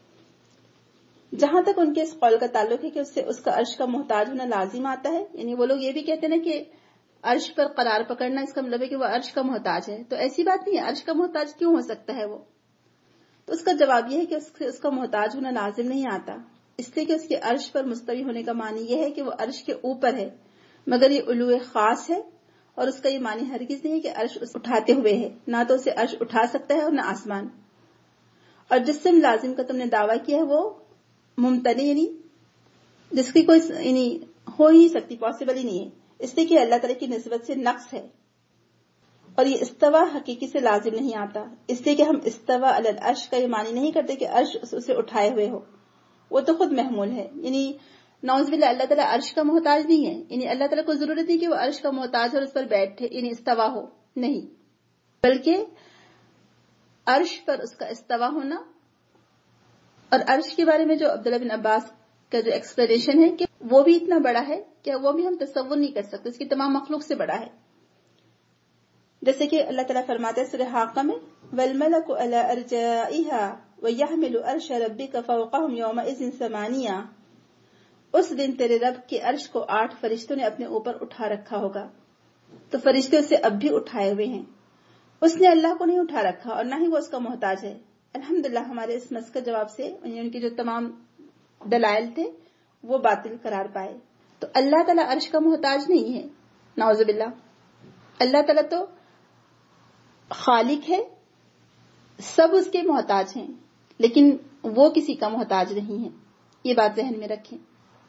Speaker 1: جہاں تک ان کے اس قول کا تعلق ہے کہ اس سے اس کا عرش کا محتاج ہونا لازم آتا ہے، یعنی وہ لوگ یہ بھی کہتے ہیں نا کہ عرش پر قرار پکڑنا اس کا مطلب ہے کہ وہ عرش کا محتاج ہے. تو ایسی بات نہیں ہے، عرش کا محتاج کیوں ہو سکتا ہے وہ؟ تو اس کا جواب یہ ہے کہ اس سے اس کا محتاج ہونا لازم نہیں آتا، اس لیے کہ اس کے عرش پر مستوی ہونے کا معنی یہ ہے کہ وہ عرش کے اوپر ہے، مگر یہ علو خاص ہے، اور اس کا یہ معنی ہرگز نہیں ہے کہ عرش اس اٹھاتے ہوئے ہے، نہ تو اسے عرش اٹھا سکتا ہے اور نہ آسمان. اور جسم لازم کا تم نے دعویٰ کیا ہے وہ ممتنع یعنی جس کی کوئی یعنی ہو ہی سکتی، پاسبل ہی نہیں ہے، اس لیے کہ اللہ تعالیٰ کی نسبت سے نقص ہے. اور یہ استوا حقیقی سے لازم نہیں آتا، اس لیے کہ ہم استوا علی العرش کا یہ معنی نہیں کرتے کہ عرش اسے اٹھائے ہوئے ہو، وہ تو خود محمول ہے. یعنی نعوذ باللہ اللہ تعالیٰ عرش کا محتاج نہیں ہے، یعنی اللہ تعالیٰ کو ضرورت نہیں کہ وہ عرش کا محتاج اور اس پر بیٹھے یعنی استوا ہو، نہیں، بلکہ عرش پر اس کا استوا ہونا. اور عرش کے بارے میں جو عبداللہ بن عباس کا جو ایکسپلینیشن ہے کہ وہ بھی اتنا بڑا ہے کہ وہ بھی ہم تصور نہیں کر سکتے، اس کی تمام مخلوق سے بڑا ہے. جیسے کہ اللہ تعالیٰ فرماتے ہیں سورہ حاقہ میں وَالْمَلَكُ عَلَىٰ أَرْجَائِهَا وَيَحْمِلُ عَرْشَ رَبِّكَ فَوْقَهُمْ يَوْمَئِذٍ ثَمَانِيَةٌ، اس دن تیرے رب کے عرش کو آٹھ فرشتوں نے اپنے اوپر اٹھا رکھا ہوگا. تو فرشتے اسے اب بھی اٹھائے ہوئے ہیں، اس نے اللہ کو نہیں اٹھا رکھا اور نہ ہی وہ اس کا محتاج ہے. الحمدللہ ہمارے اس مس کا جواب سے ان کے جو تمام دلائل تھے وہ باطل قرار پائے. تو اللہ تعالیٰ عرش کا محتاج نہیں ہے، نعوذ باللہ. اللہ تعالیٰ تو خالق ہے، سب اس کے محتاج ہیں، لیکن وہ کسی کا محتاج نہیں ہے. یہ بات ذہن میں رکھیں.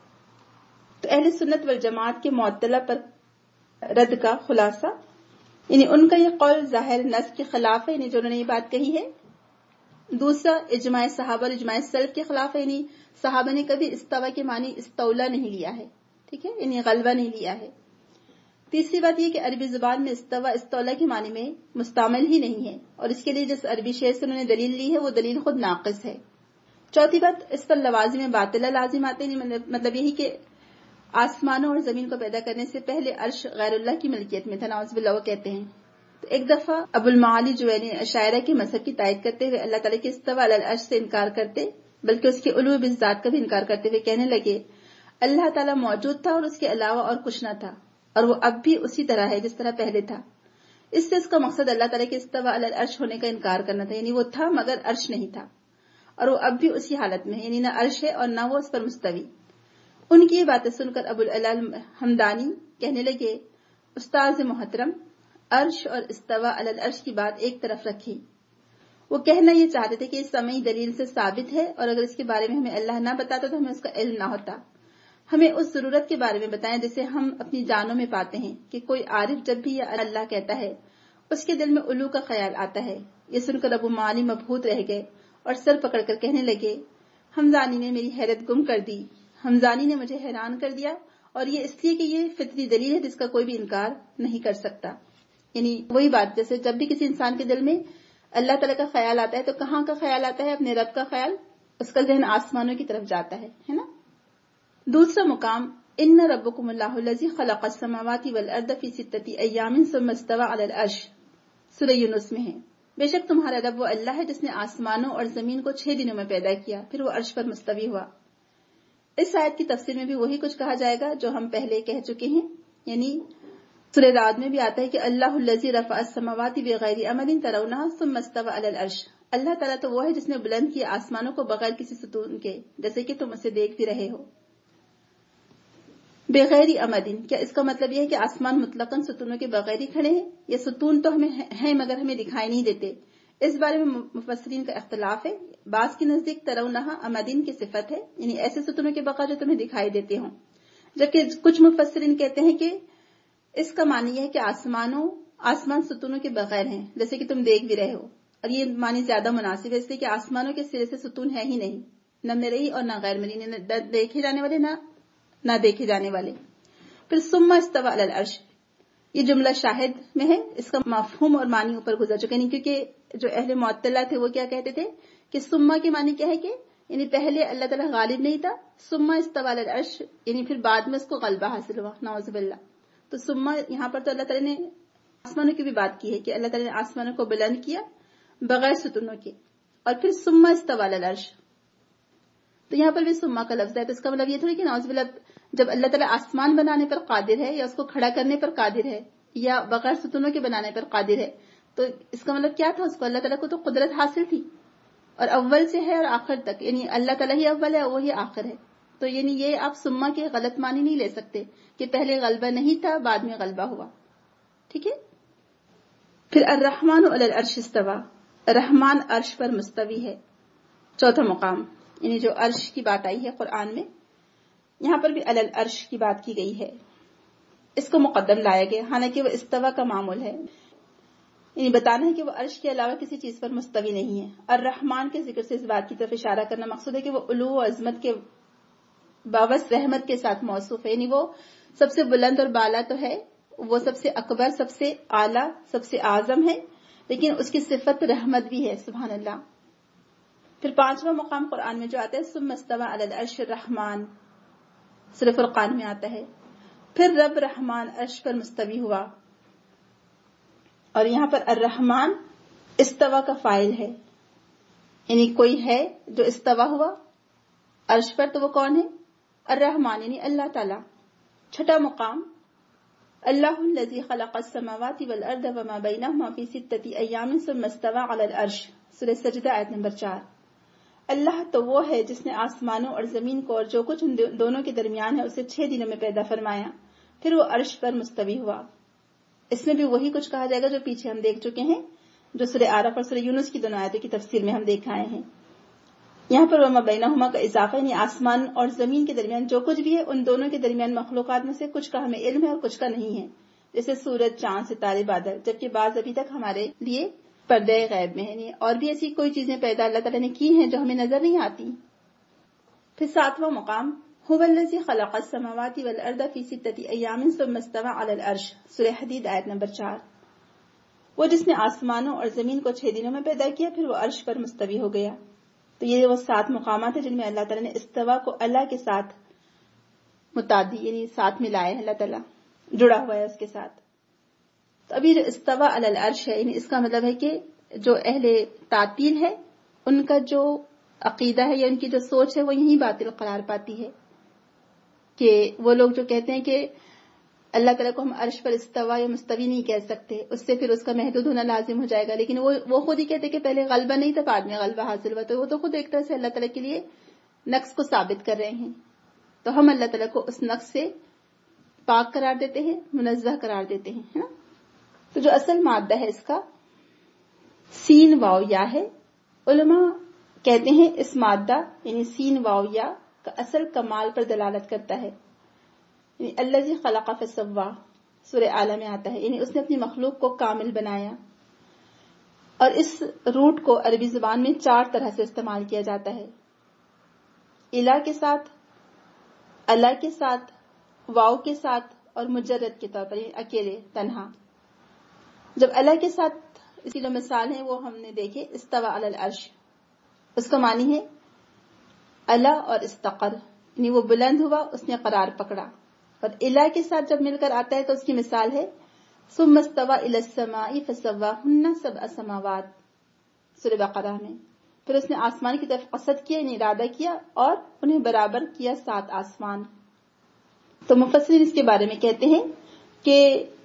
Speaker 1: تو اہل سنت والجماعت کے معطلہ پر رد کا خلاصہ، یعنی ان کا یہ قول ظاہر نص کے خلاف ہے، یعنی جو انہوں نے یہ بات کہی ہے. دوسرا اجماع صحابہ اور اجماع سلف کے خلاف ہے، یعنی صحابہ نے کبھی استوا کے معنی استولا نہیں لیا ہے، ٹھیک ہے، یعنی غلبہ نہیں لیا ہے. تیسری بات یہ کہ عربی زبان میں استوا استولا کے معنی میں مستعمل ہی نہیں ہے، اور اس کے لیے جس عربی شعر سے انہوں نے دلیل لی ہے وہ دلیل خود ناقص ہے. چوتھی بات، اس پر لوازم باطلہ لازم آتے ہیں، مطلب یہی کہ آسمانوں اور زمین کو پیدا کرنے سے پہلے عرش غیر اللہ کی ملکیت میں تھا، نعوذ باللہ وہ کہتے ہیں. تو ایک دفعہ ابو المعالی جوینی اشاعرہ کے مذہب کی تائید کرتے ہوئے اللہ تعالیٰ کے استوا علی العرش سے انکار کرتے، بلکہ اس کے علو بالذات کا بھی انکار کرتے ہوئے کہنے لگے اللہ تعالیٰ موجود تھا اور اس کے علاوہ اور کچھ نہ تھا، اور وہ اب بھی اسی طرح ہے جس طرح پہلے تھا. اس سے اس کا مقصد اللہ تعالیٰ کے استوا علی العرش ہونے کا انکار کرنا تھا، یعنی وہ تھا مگر عرش نہیں تھا، اور وہ اب بھی اسی حالت میں ہے، یعنی نہ عرش ہے اور نہ وہ اس پر مستوی. ان کی یہ باتیں سن کر ابو العلا الحمدانی کہنے لگے استاذ محترم، عرش اور استوا علی العرش کی بات ایک طرف رکھی. وہ کہنا یہ چاہتے تھے کہ اس سمعی دلیل سے ثابت ہے، اور اگر اس کے بارے میں ہمیں اللہ نہ بتاتا تو ہمیں اس کا علم نہ ہوتا. ہمیں اس ضرورت کے بارے میں بتائیں جسے ہم اپنی جانوں میں پاتے ہیں کہ کوئی عارف جب بھی یہ اللہ کہتا ہے اس کے دل میں علو کا خیال آتا ہے. یہ سن کر ابو معالی مبہوت رہ گئے اور سر پکڑ کر کہنے لگے حمدانی نے میری حیرت گم کر دی، حمدانی نے مجھے حیران کر دیا، اور یہ اس لیے کہ یہ فطری دلیل ہے جس کا کوئی بھی انکار نہیں کر سکتا. یعنی وہی بات جیسے جب بھی کسی انسان کے دل میں اللہ تعالیٰ کا خیال آتا ہے تو کہاں کا خیال آتا ہے؟ اپنے رب کا خیال، اس کا ذہن آسمانوں کی طرف جاتا ہے، ہے نا. دوسرا مقام ان ربکم اللہ الذی خلق السماوات والارض فی ستۃ ایام ثم استوى علی العرش، سورہ یونس میں ہے. بے شک تمہارا رب وہ اللہ ہے جس نے آسمانوں اور زمین کو چھ دنوں میں پیدا کیا، پھر وہ عرش پر مستوی ہوا. اس آیت کی تفسیر میں بھی وہی کچھ کہا جائے گا جو ہم پہلے کہہ چکے ہیں، یعنی سورہ رعد میں بھی آتا ہے کہ اللہ الذی رفع السماوات بغیر عمد ترونها ثم استوى علی العرش، اللہ تعالیٰ تو وہ ہے جس نے بلند کیا آسمانوں کو بغیر کسی ستون کے، جیسے کہ تم اسے دیکھ بھی رہے ہو. بغیر عمد، کیا اس کا مطلب یہ ہے کہ آسمان مطلقاً ستونوں کے بغیر ہی کھڑے ہیں؟ یہ ستون تو ہمیں ہیں مگر ہمیں دکھائی نہیں دیتے. اس بارے میں مفسرین کا اختلاف ہے. بعض کے نزدیک ترونہا عمدین کی صفت ہے، یعنی ایسے ستونوں کے بغیر جو تمہیں دکھائی دیتے ہوں، جبکہ کچھ مفسرین کہتے ہیں کہ اس کا معنی یہ ہے کہ آسمانوں آسمان ستونوں کے بغیر ہیں، جیسے کہ تم دیکھ بھی رہے ہو. اور یہ معنی زیادہ مناسب ہے اس لیے کہ آسمانوں کے سرے سے ستون ہے ہی نہیں، نہ مرئی اور نہ غیر مرئی، نہ دیکھے جانے والے نہ نہ دیکھے جانے والے. پھر ثم استوى علی العرش، یہ جملہ شاہد میں ہے، اس کا مفہوم اور معنی اوپر گزر چکے ہیں، کیونکہ جو اہل معطلہ تھے وہ کیا کہتے تھے کہ ثم کے معنی کیا ہے کہ یعنی پہلے اللہ تعالیٰ غالب نہیں تھا، ثم استوى علی العرش یعنی پھر بعد میں اس کو غلبہ حاصل ہوا، نعوذ باللہ۔ تو ثم یہاں پر تو اللہ تعالیٰ نے آسمانوں کی بھی بات کی ہے کہ اللہ تعالیٰ نے آسمانوں کو بلند کیا بغیر ستونوں کے، اور پھر ثم استوى علی العرش، تو یہاں پر بھی ثم کا لفظ ہے، تو اس کا مطلب یہ تھوڑی کہ نعوذ باللہ جب اللہ تعالیٰ آسمان بنانے پر قادر ہے یا اس کو کھڑا کرنے پر قادر ہے یا بغیر ستونوں کے بنانے پر قادر ہے، تو اس کا مطلب کیا تھا، اس کو اللہ تعالیٰ کو تو قدرت حاصل تھی، اور اول سے ہے اور آخر تک، یعنی اللہ تعالیٰ ہی اول ہے اور وہی آخر ہے۔ تو یعنی یہ آپ ثم کے غلط معنی نہیں لے سکتے کہ پہلے غلبہ نہیں تھا بعد میں غلبہ ہوا، ٹھیک ہے۔ پھر الرحمن علی العرش استوى، رحمان عرش پر مستوی ہے، چوتھا مقام، یعنی جو عرش کی بات آئی ہے قرآن میں، یہاں پر بھی علی العرش کی بات کی گئی ہے، اس کو مقدم لایا گیا، حالانکہ وہ استوى کا معمول ہے، یعنی بتانا ہے کہ وہ عرش کے علاوہ کسی چیز پر مستوی نہیں ہے۔ الرحمن کے ذکر سے اس بات کی طرف اشارہ کرنا مقصود ہے کہ وہ علو و عظمت کے باوس رحمت کے ساتھ موصوف ہے، یعنی وہ سب سے بلند اور بالا تو ہے، وہ سب سے اکبر، سب سے اعلیٰ، سب سے اعظم ہے، لیکن اس کی صفت رحمت بھی ہے، سبحان اللہ۔ پھر پانچواں مقام قرآن میں جو آتا ہے ثم استوى علی العرش الرحمن، سورہ فرقان میں آتا ہے، پھر رب رحمان عرش پر مستوی ہوا، اور یہاں پر الرحمن استوى کا فاعل ہے، یعنی کوئی ہے جو استوى ہوا عرش پر، تو وہ کون ہے؟ الرحمن یعنی اللہ تعالیٰ۔ چھٹا مقام اللہ الذی خلق السماوات والارض وما بینہما فی ستۃ ایام ثم استوى علی العرش، سورہ سجدہ آیت نمبر چار۔ اللہ تو وہ ہے جس نے آسمانوں اور زمین کو اور جو کچھ ان دونوں کے درمیان ہے اسے چھ دنوں میں پیدا فرمایا، پھر وہ عرش پر مستوی ہوا۔ اس میں بھی وہی کچھ کہا جائے گا جو پیچھے ہم دیکھ چکے ہیں، جو سورہ اعراف اور سورہ یونس کی دونوں آیتوں کی تفسیر میں ہم دیکھ آئے ہیں۔ یہاں پر وما بینہما کا اضافہ، یعنی آسمان اور زمین کے درمیان جو کچھ بھی ہے ان دونوں کے درمیان مخلوقات میں سے کچھ کا ہمیں علم ہے اور کچھ کا نہیں ہے، جیسے سورج، چاند، ستارے، بادل، جبکہ بعض ابھی تک ہمارے لیے پردے غیب میں ہے، اور بھی ایسی کوئی چیزیں پیدا اللہ تعالیٰ نے کی ہیں جو ہمیں نظر نہیں آتی۔ پھر ساتواں مقام هو الذی خلق السماوات والارض فی ستۃ ایام ثم استوى علی العرش، سورہ حدید آیت نمبر چار۔ وہ جس نے آسمانوں اور زمین کو چھ دنوں میں پیدا کیا پھر وہ عرش پر مستوی ہو گیا۔ تو یہ وہ سات مقامات ہیں جن میں اللہ تعالیٰ نے استوا کو اللہ کے ساتھ متعدی یعنی ساتھ ملایا ہے، اللہ تعالیٰ جڑا ہوا ہے اس کے ساتھ۔ تو ابھی جو استوا علی العرش ہے، یعنی اس کا مطلب ہے کہ جو اہل تعطیل ہے ان کا جو عقیدہ ہے یا ان کی جو سوچ ہے وہ یہی باطل قرار پاتی ہے، کہ وہ لوگ جو کہتے ہیں کہ اللہ تعالیٰ کو ہم عرش پر استوا یا مستوی نہیں کہہ سکتے، اس سے پھر اس کا محدود ہونا لازم ہو جائے گا، لیکن وہ وہ خود ہی کہتے کہ پہلے غلبہ نہیں تھا بعد میں غلبہ حاصل ہوا، تو وہ تو خود ایک طرح سے اللہ تعالیٰ کے لیے نقص کو ثابت کر رہے ہیں۔ تو ہم اللہ تعالیٰ کو اس نقص سے پاک قرار دیتے ہیں، منزہ قرار دیتے ہیں، ہے نا۔ تو جو اصل مادہ ہے اس کا سین واو یا ہے، علماء کہتے ہیں اس مادہ یعنی سین واو یا کا اصل کمال پر دلالت کرتا ہے، یعنی الذی خلق فسوا، سورہ اعلیٰ میں آتا ہے، یعنی اس نے اپنی مخلوق کو کامل بنایا۔ اور اس روٹ کو عربی زبان میں چار طرح سے استعمال کیا جاتا ہے، الہ کے ساتھ، اللہ کے ساتھ، واو کے ساتھ، اور مجرد کے طور پر یعنی اکیلے تنہا۔ جب اللہ کے ساتھ اسی جو مثال ہیں وہ ہم نے دیکھے، استوى علی العرش، اس کا معنی ہے اللہ اور استقر، یعنی وہ بلند ہوا، اس نے قرار پکڑا۔ اور الہ کے ساتھ جب مل کر آتا ہے تو اس کی مثال ہے ثم استوى الى السماء فسواهن سبع سماوات، سورہ بقرہ میں۔ پھر اس نے آسمان کی طرف قصد کیا یعنی ارادہ کیا اور انہیں برابر کیا سات آسمان۔ تو مفسرین اس کے بارے میں کہتے ہیں کہ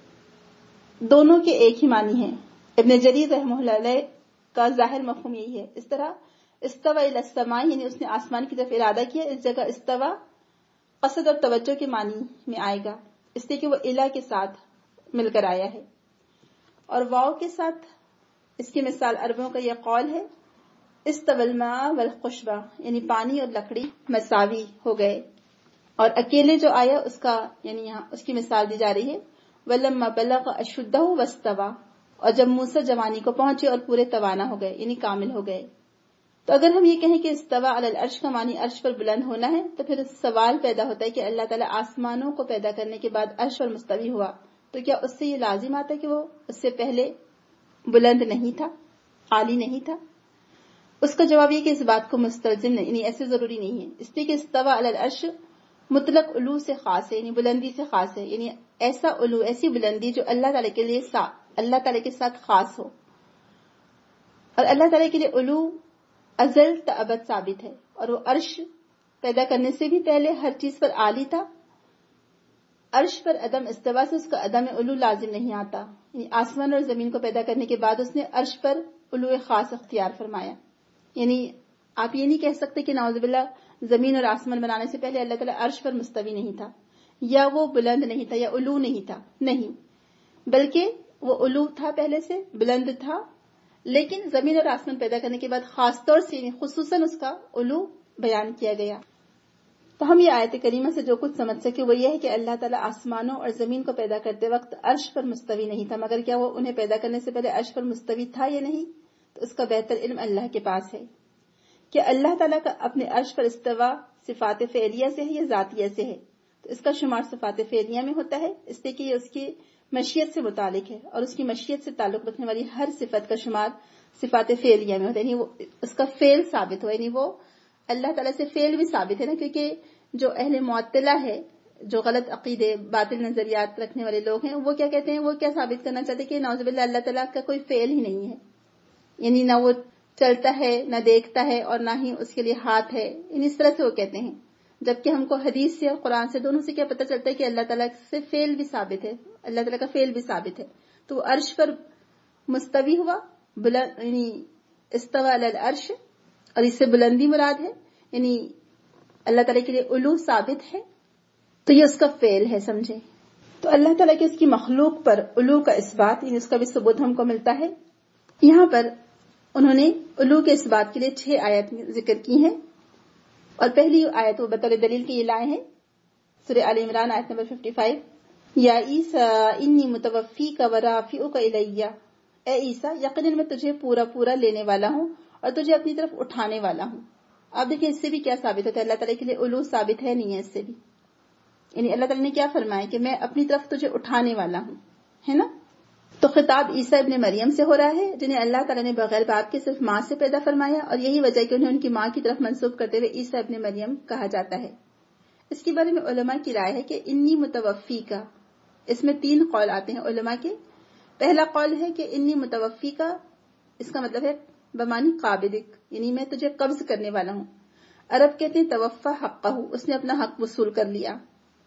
Speaker 1: دونوں کے ایک ہی معنی ہیں۔ ابن جریر رحمہ اللہ علیہ کا ظاہر مفہوم یہی ہے۔ اس طرح استوى الى السماء یعنی اس نے آسمان کی طرف ارادہ کیا، اس جگہ استوى قصد اور توجہ کے معنی میں آئے گا، اس لیے کہ وہ الہ کے ساتھ مل کر آیا ہے۔ اور واو کے ساتھ اس کی مثال عربوں کا یہ قول ہے استوى الماء والخشبہ، یعنی پانی اور لکڑی مساوی ہو گئے۔ اور اکیلے جو آیا اس کا یعنی یہاں اس کی مثال دی جا رہی ہے وَلَمَّا بَلَغَ أَشُدَّهُ وَاسْتَوَى، اور جب موسیٰ جوانی کو پہنچے اور پورے توانا ہو گئے یعنی کامل ہو گئے۔ تو اگر ہم یہ کہیں کہ استوا علی العرش کا معنی عرش پر بلند ہونا ہے، تو پھر سوال پیدا ہوتا ہے کہ اللہ تعالیٰ آسمانوں کو پیدا کرنے کے بعد عرش پر مستوی ہوا، تو کیا اس سے یہ لازم آتا ہے کہ وہ اس سے پہلے بلند نہیں تھا، عالی نہیں تھا؟ اس کا جواب یہ کہ اس بات کو مستلزم نہیں، یعنی ایسے ضروری نہیں ہے، اس لیے کہ استوا علی العرش مطلق علو سے خاص ہے، یعنی بلندی سے خاص ہے، یعنی ایسا علو، ایسی بلندی جو اللہ تعالیٰ کے لیے سا اللہ تعالیٰ کے ساتھ خاص ہو. اور اللہ تعالیٰ کے لیے علو ازل تا ابد ثابت ہے، اور وہ عرش پیدا کرنے سے بھی پہلے ہر چیز پر عالی تھا. عرش پر عدم استوا سے اس کا عدم علو لازم نہیں آتا، یعنی آسمان اور زمین کو پیدا کرنے کے بعد اس نے عرش پر علو خاص اختیار فرمایا. یعنی آپ یہ نہیں کہہ سکتے کہ نعوذ باللہ زمین اور آسمان بنانے سے پہلے اللہ تعالیٰ عرش پر مستوی نہیں تھا، یا وہ بلند نہیں تھا، یا علو نہیں تھا، نہیں، بلکہ وہ علو تھا، پہلے سے بلند تھا، لیکن زمین اور آسمان پیدا کرنے کے بعد خاص طور سے خصوصاً اس کا علو بیان کیا گیا. تو ہم یہ آیت کریمہ سے جو کچھ سمجھ سکے وہ یہ ہے کہ اللہ تعالیٰ آسمانوں اور زمین کو پیدا کرتے وقت عرش پر مستوی نہیں تھا، مگر کیا وہ انہیں پیدا کرنے سے پہلے عرش پر مستوی تھا یا نہیں، تو اس کا بہتر علم اللہ کے پاس ہے. کہ اللہ تعالیٰ کا اپنے عرش پر استوا صفات فعلیہ سے ہے یا ذاتیہ سے ہے، تو اس کا شمار صفات فعلیہ میں ہوتا ہے، اس لیے کہ یہ اس کی مشیت سے متعلق ہے، اور اس کی مشیت سے تعلق رکھنے والی ہر صفت کا شمار صفات فعلیہ میں ہوتا ہے، یعنی وہ اس کا فعل ثابت ہو، یعنی وہ اللہ تعالیٰ سے فعل بھی ثابت ہے نا. کیونکہ جو اہل معطلہ ہے، جو غلط عقیدے باطل نظریات رکھنے والے لوگ ہیں، وہ کیا کہتے ہیں، وہ کیا ثابت کرنا چاہتے ہیں کہ نعوذ باللہ اللہ تعالیٰ کا کوئی فعل ہی نہیں ہے، یعنی نہ وہ چلتا ہے، نہ دیکھتا ہے، اور نہ ہی اس کے لیے ہاتھ ہے، یعنی اس طرح سے وہ کہتے ہیں. جبکہ ہم کو حدیث سے اور قرآن سے دونوں سے کیا پتہ چلتا ہے کہ اللہ تعالیٰ سے فعل بھی ثابت ہے، اللہ تعالیٰ کا فعل بھی ثابت ہے. تو وہ عرش پر مستوی ہوا، بلند، یعنی استوى علی العرش، اور اس سے بلندی مراد ہے، یعنی اللہ تعالیٰ کے لیے علو ثابت ہے، تو یہ اس کا فعل ہے، سمجھے. تو اللہ تعالیٰ کے اس کی مخلوق پر علو کا اس بات، یعنی اس کا بھی ثبوت ہم کو ملتا ہے. یہاں پر انہوں نے علو کے اس بات کے لیے چھ آیت ذکر کی ہیں، اور پہلی آیت وہ بطور دلیل کے یہ لائے ہیں سورہ آل عمران آیت نمبر پچپن، یا عیسیٰ انی متوفیک ورافعک الیہ، اے عیسیٰ یقیناً میں تجھے پورا پورا لینے والا ہوں اور تجھے اپنی طرف اٹھانے والا ہوں. آپ دیکھیں اس سے بھی کیا ثابت ہوتا ہے، اللہ تعالیٰ کے لیے علو ثابت ہے نہیں ہے. اس سے بھی یعنی اللہ تعالیٰ نے کیا فرمایا کہ میں اپنی طرف تجھے اٹھانے والا ہوں، ہے نا. تو خطاب عیسیٰ ابن مریم سے ہو رہا ہے، جنہیں اللہ تعالیٰ نے بغیر باپ کے صرف ماں سے پیدا فرمایا، اور یہی وجہ ہے کہ انہیں ان کی ماں کی طرف منسوب کرتے ہوئے عیسیٰ ابن مریم کہا جاتا ہے. اس کے بارے میں علماء کی رائے ہے کہ انی متوفی کا، اس میں تین قول آتے ہیں علماء کے. پہلا قول ہے کہ انی متوفی کا اس کا مطلب ہے بمانی قابضک، یعنی میں تجھے قبض کرنے والا ہوں. عرب کہتے ہیں توفا حقہ، اس نے اپنا حق وصول کر لیا.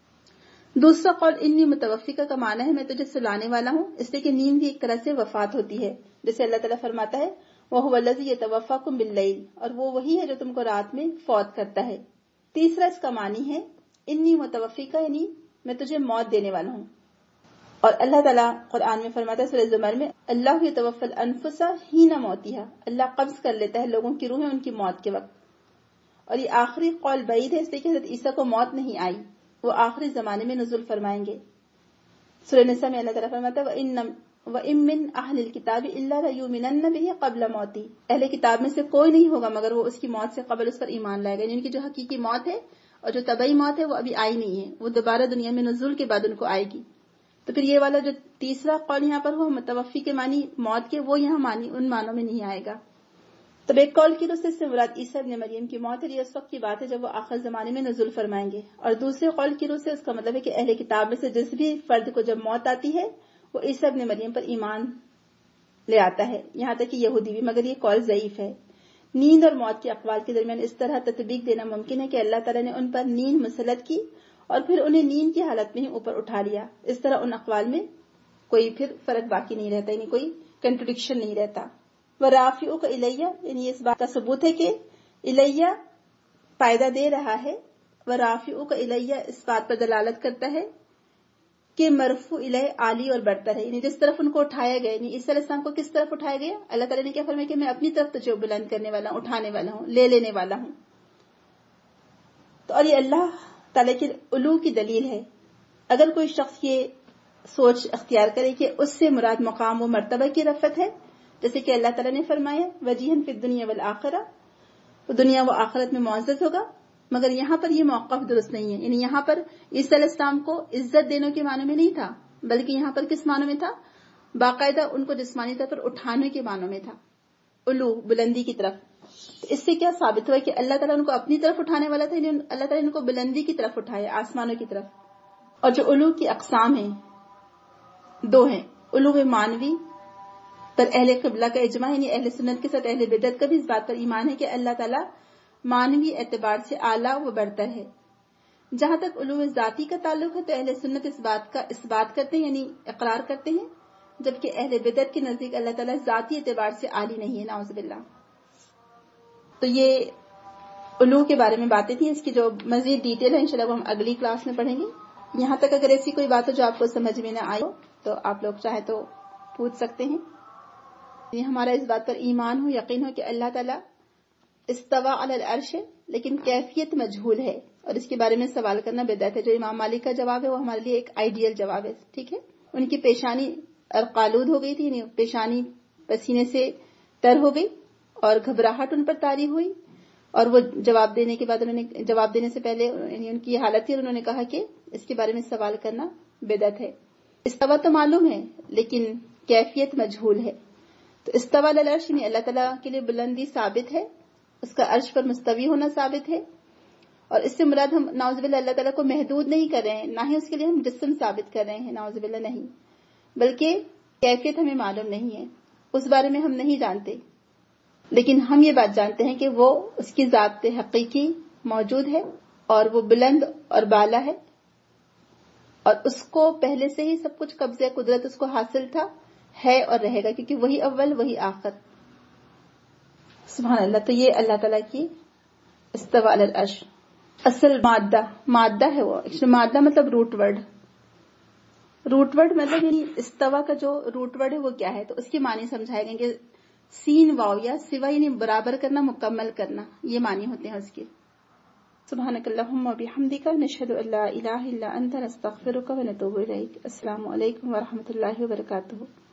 Speaker 1: دوسرا قول انی متوفیکہ کا معنی ہے میں تجھے سلانے والا ہوں، اس لیے کہ نیند بھی ایک طرح سے وفات ہوتی ہے، جیسے اللہ تعالیٰ فرماتا ہے وَهُوَ الَّذِي يَتَوَفَّاكُم بِاللَّيْلِ، اور وہ وہی ہے جو تم کو رات میں فوت کرتا ہے. تیسرا اس کا معنی ہے انی متوفیکہ، یعنی میں تجھے موت دینے والا ہوں. اور اللہ تعالیٰ قرآن میں فرماتا ہے سورہ زمر میں اللہ یتوفی الانفس حین موتہا، اللہ قبض کر لیتا ہے لوگوں کی روحیں ان کی موت کے وقت. اور یہ آخری قول بعید ہے، اس لیے کہ حضرت عیسیٰ کو موت نہیں آئی، وہ آخری زمانے میں نزول فرمائیں گے. سورہ نساء میں اللہ تعالیٰ فرماتا ہے وَإِن مِّنْ أَهْلِ الْكِتَابِ إِلَّا لَيُؤْمِنَنَّ بِهِ قَبْلَ مَوْتِهِ، اہل کتاب میں سے کوئی نہیں ہوگا مگر وہ اس کی موت سے قبل اس پر ایمان لائے گا. یعنی ان کی جو حقیقی موت ہے اور جو طبعی موت ہے وہ ابھی آئی نہیں ہے، وہ دوبارہ دنیا میں نزول کے بعد ان کو آئے گی. تو پھر یہ والا جو تیسرا قول یہاں پر ہو متوفی کے معنی موت کے، وہ یہاں معنی ان معنوں میں نہیں آئے گا. تب ایک قول کی رسے سے مراد عیسیٰ ابن مریم کی موت ہے، یہ اس وقت کی بات ہے جب وہ آخر زمانے میں نزول فرمائیں گے. اور دوسرے قول کی رسے اس کا مطلب ہے کہ اہل کتاب میں سے جس بھی فرد کو جب موت آتی ہے وہ عیسیٰ ابن مریم پر ایمان لے آتا ہے، یہاں تک کہ یہودی بھی، مگر یہ قول ضعیف ہے. نیند اور موت کے اقوال کے درمیان اس طرح تطبیق دینا ممکن ہے کہ اللہ تعالیٰ نے ان پر نیند مسلط کی اور پھر انہیں نیند کی حالت میں ہی اوپر اٹھا لیا. اس طرح ان اقوال میں کوئی پھر فرق باقی نہیں رہتا، یعنی کوئی کنٹرڈکشن نہیں رہتا. وَرَافِعُكَ إِلَيَّ، یعنی اس بات کا ثبوت ہے کہ الیہ فائدہ دے رہا ہے، وَرَافِعُكَ إِلَيَّ اس بات پر دلالت کرتا ہے کہ مرفوع الیہ عالی اور برتر ہے، یعنی جس طرف ان کو اٹھایا گیا، یعنی عیسیٰ علیہ السلام کو کس طرف اٹھایا گیا، اللہ تعالیٰ نے کیا فرمایا کہ میں اپنی طرف تجھے بلند کرنے والا ہوں، اٹھانے والا ہوں، لے لینے والا ہوں. تو اور یہ اللہ تعالیٰ کے علو کی دلیل ہے. اگر کوئی شخص یہ سوچ اختیار کرے کہ اس سے مراد مقام و مرتبہ کی رفعت ہے، جیسے کہ اللہ تعالیٰ نے فرمایا وجیہن فی الدنیا والآخرہ، وہ دنیا و آخرت میں معزز ہوگا، مگر یہاں پر یہ موقف درست نہیں ہے. یعنی یہاں پر عیسی علیہ السلام کو عزت دینے کے معنوں میں نہیں تھا، بلکہ یہاں پر کس معنوں میں تھا؟ باقاعدہ ان کو جسمانی طور پر اٹھانے کے معنوں میں تھا، علو، بلندی کی طرف. تو اس سے کیا ثابت ہوا کہ اللہ تعالیٰ ان کو اپنی طرف اٹھانے والا تھا، یعنی اللہ تعالیٰ نے ان کو بلندی کی طرف اٹھایا، آسمانوں کی طرف. اور جو علو کی اقسام ہیں دو ہیں، علو مانوی پر اہل قبلہ کا اجماع، یعنی اہل سنت کے ساتھ اہل بدعت کا بھی اس بات پر ایمان ہے کہ اللہ تعالیٰ مانوی اعتبار سے اعلیٰ و برتر ہے. جہاں تک علو ذاتی کا تعلق ہے تو اہل سنت اس بات کا اس بات کرتے ہیں، یعنی اقرار کرتے ہیں، جبکہ اہل بدعت کے نزدیک اللہ تعالیٰ ذاتی اعتبار سے عالی نہیں ہے، نعوذ باللہ. تو یہ علو کے بارے میں باتیں تھیں. اس کی جو مزید ڈیٹیل ہے انشاءاللہ وہ ہم اگلی کلاس میں پڑھیں گے. یہاں تک اگر ایسی کوئی بات ہو جو آپ کو سمجھ میں نہ آئی ہو تو آپ لوگ چاہے تو پوچھ سکتے ہیں. یہ ہمارا اس بات پر ایمان ہو، یقین ہو کہ اللہ تعالیٰ استوا علی العرش، لیکن کیفیت مجہول ہے، اور اس کے بارے میں سوال کرنا بدعت ہے. جو امام مالک کا جواب ہے وہ ہمارے لیے ایک آئیڈیل جواب ہے. ٹھیک ہے، ان کی پیشانی ارقالود ہو گئی تھی، یعنی پیشانی پسینے سے تر ہو گئی اور گھبراہٹ ان پر طاری ہوئی، اور وہ جواب دینے کے بعد انہوں نے جواب دینے سے پہلے یعنی ان کی یہ حالت تھی، اور انہوں نے کہا کہ اس کے بارے میں سوال کرنا بدعت ہے. استوا تو معلوم ہے لیکن کیفیت مجہول ہے. تو استوا علی العرش یعنی اللہ تعالیٰ کے لیے بلندی ثابت ہے، اس کا عرش پر مستوی ہونا ثابت ہے، اور اس سے مراد ہم نعوذ باللہ اللہ تعالیٰ کو محدود نہیں کر رہے ہیں، نہ ہی اس کے لیے ہم جسم ثابت کر رہے ہیں، نعوذ باللہ نہیں، بلکہ کیفیت ہمیں معلوم نہیں ہے، اس بارے میں ہم نہیں جانتے. لیکن ہم یہ بات جانتے ہیں کہ وہ اس کی ذات حقیقی موجود ہے اور وہ بلند اور بالا ہے، اور اس کو پہلے سے ہی سب کچھ قبضہ قدرت اس کو حاصل تھا، ہے اور رہے گا، کیونکہ وہی اول وہی آخر. سبحان اللہ. تو یہ اللہ تعالیٰ کی استوا علی العرش. اصل مادہ مادہ ہے، وہ مادہ مطلب روٹ ورڈ. روٹ ورڈ مطلب یعنی استوا کا جو روٹ ورڈ ہے وہ کیا ہے، تو اس کی معنی سمجھائے گئے کہ سین واو یا سوا یعنی برابر کرنا، مکمل کرنا، یہ معنی ہوتے ہیں اس کے. سبحانک اللہم و بحمدک، نشہد ان لا الہ الا انت، نستغفرک و نتوب الیک. السلام علیکم ورحمۃ اللہ وبرکاتہ.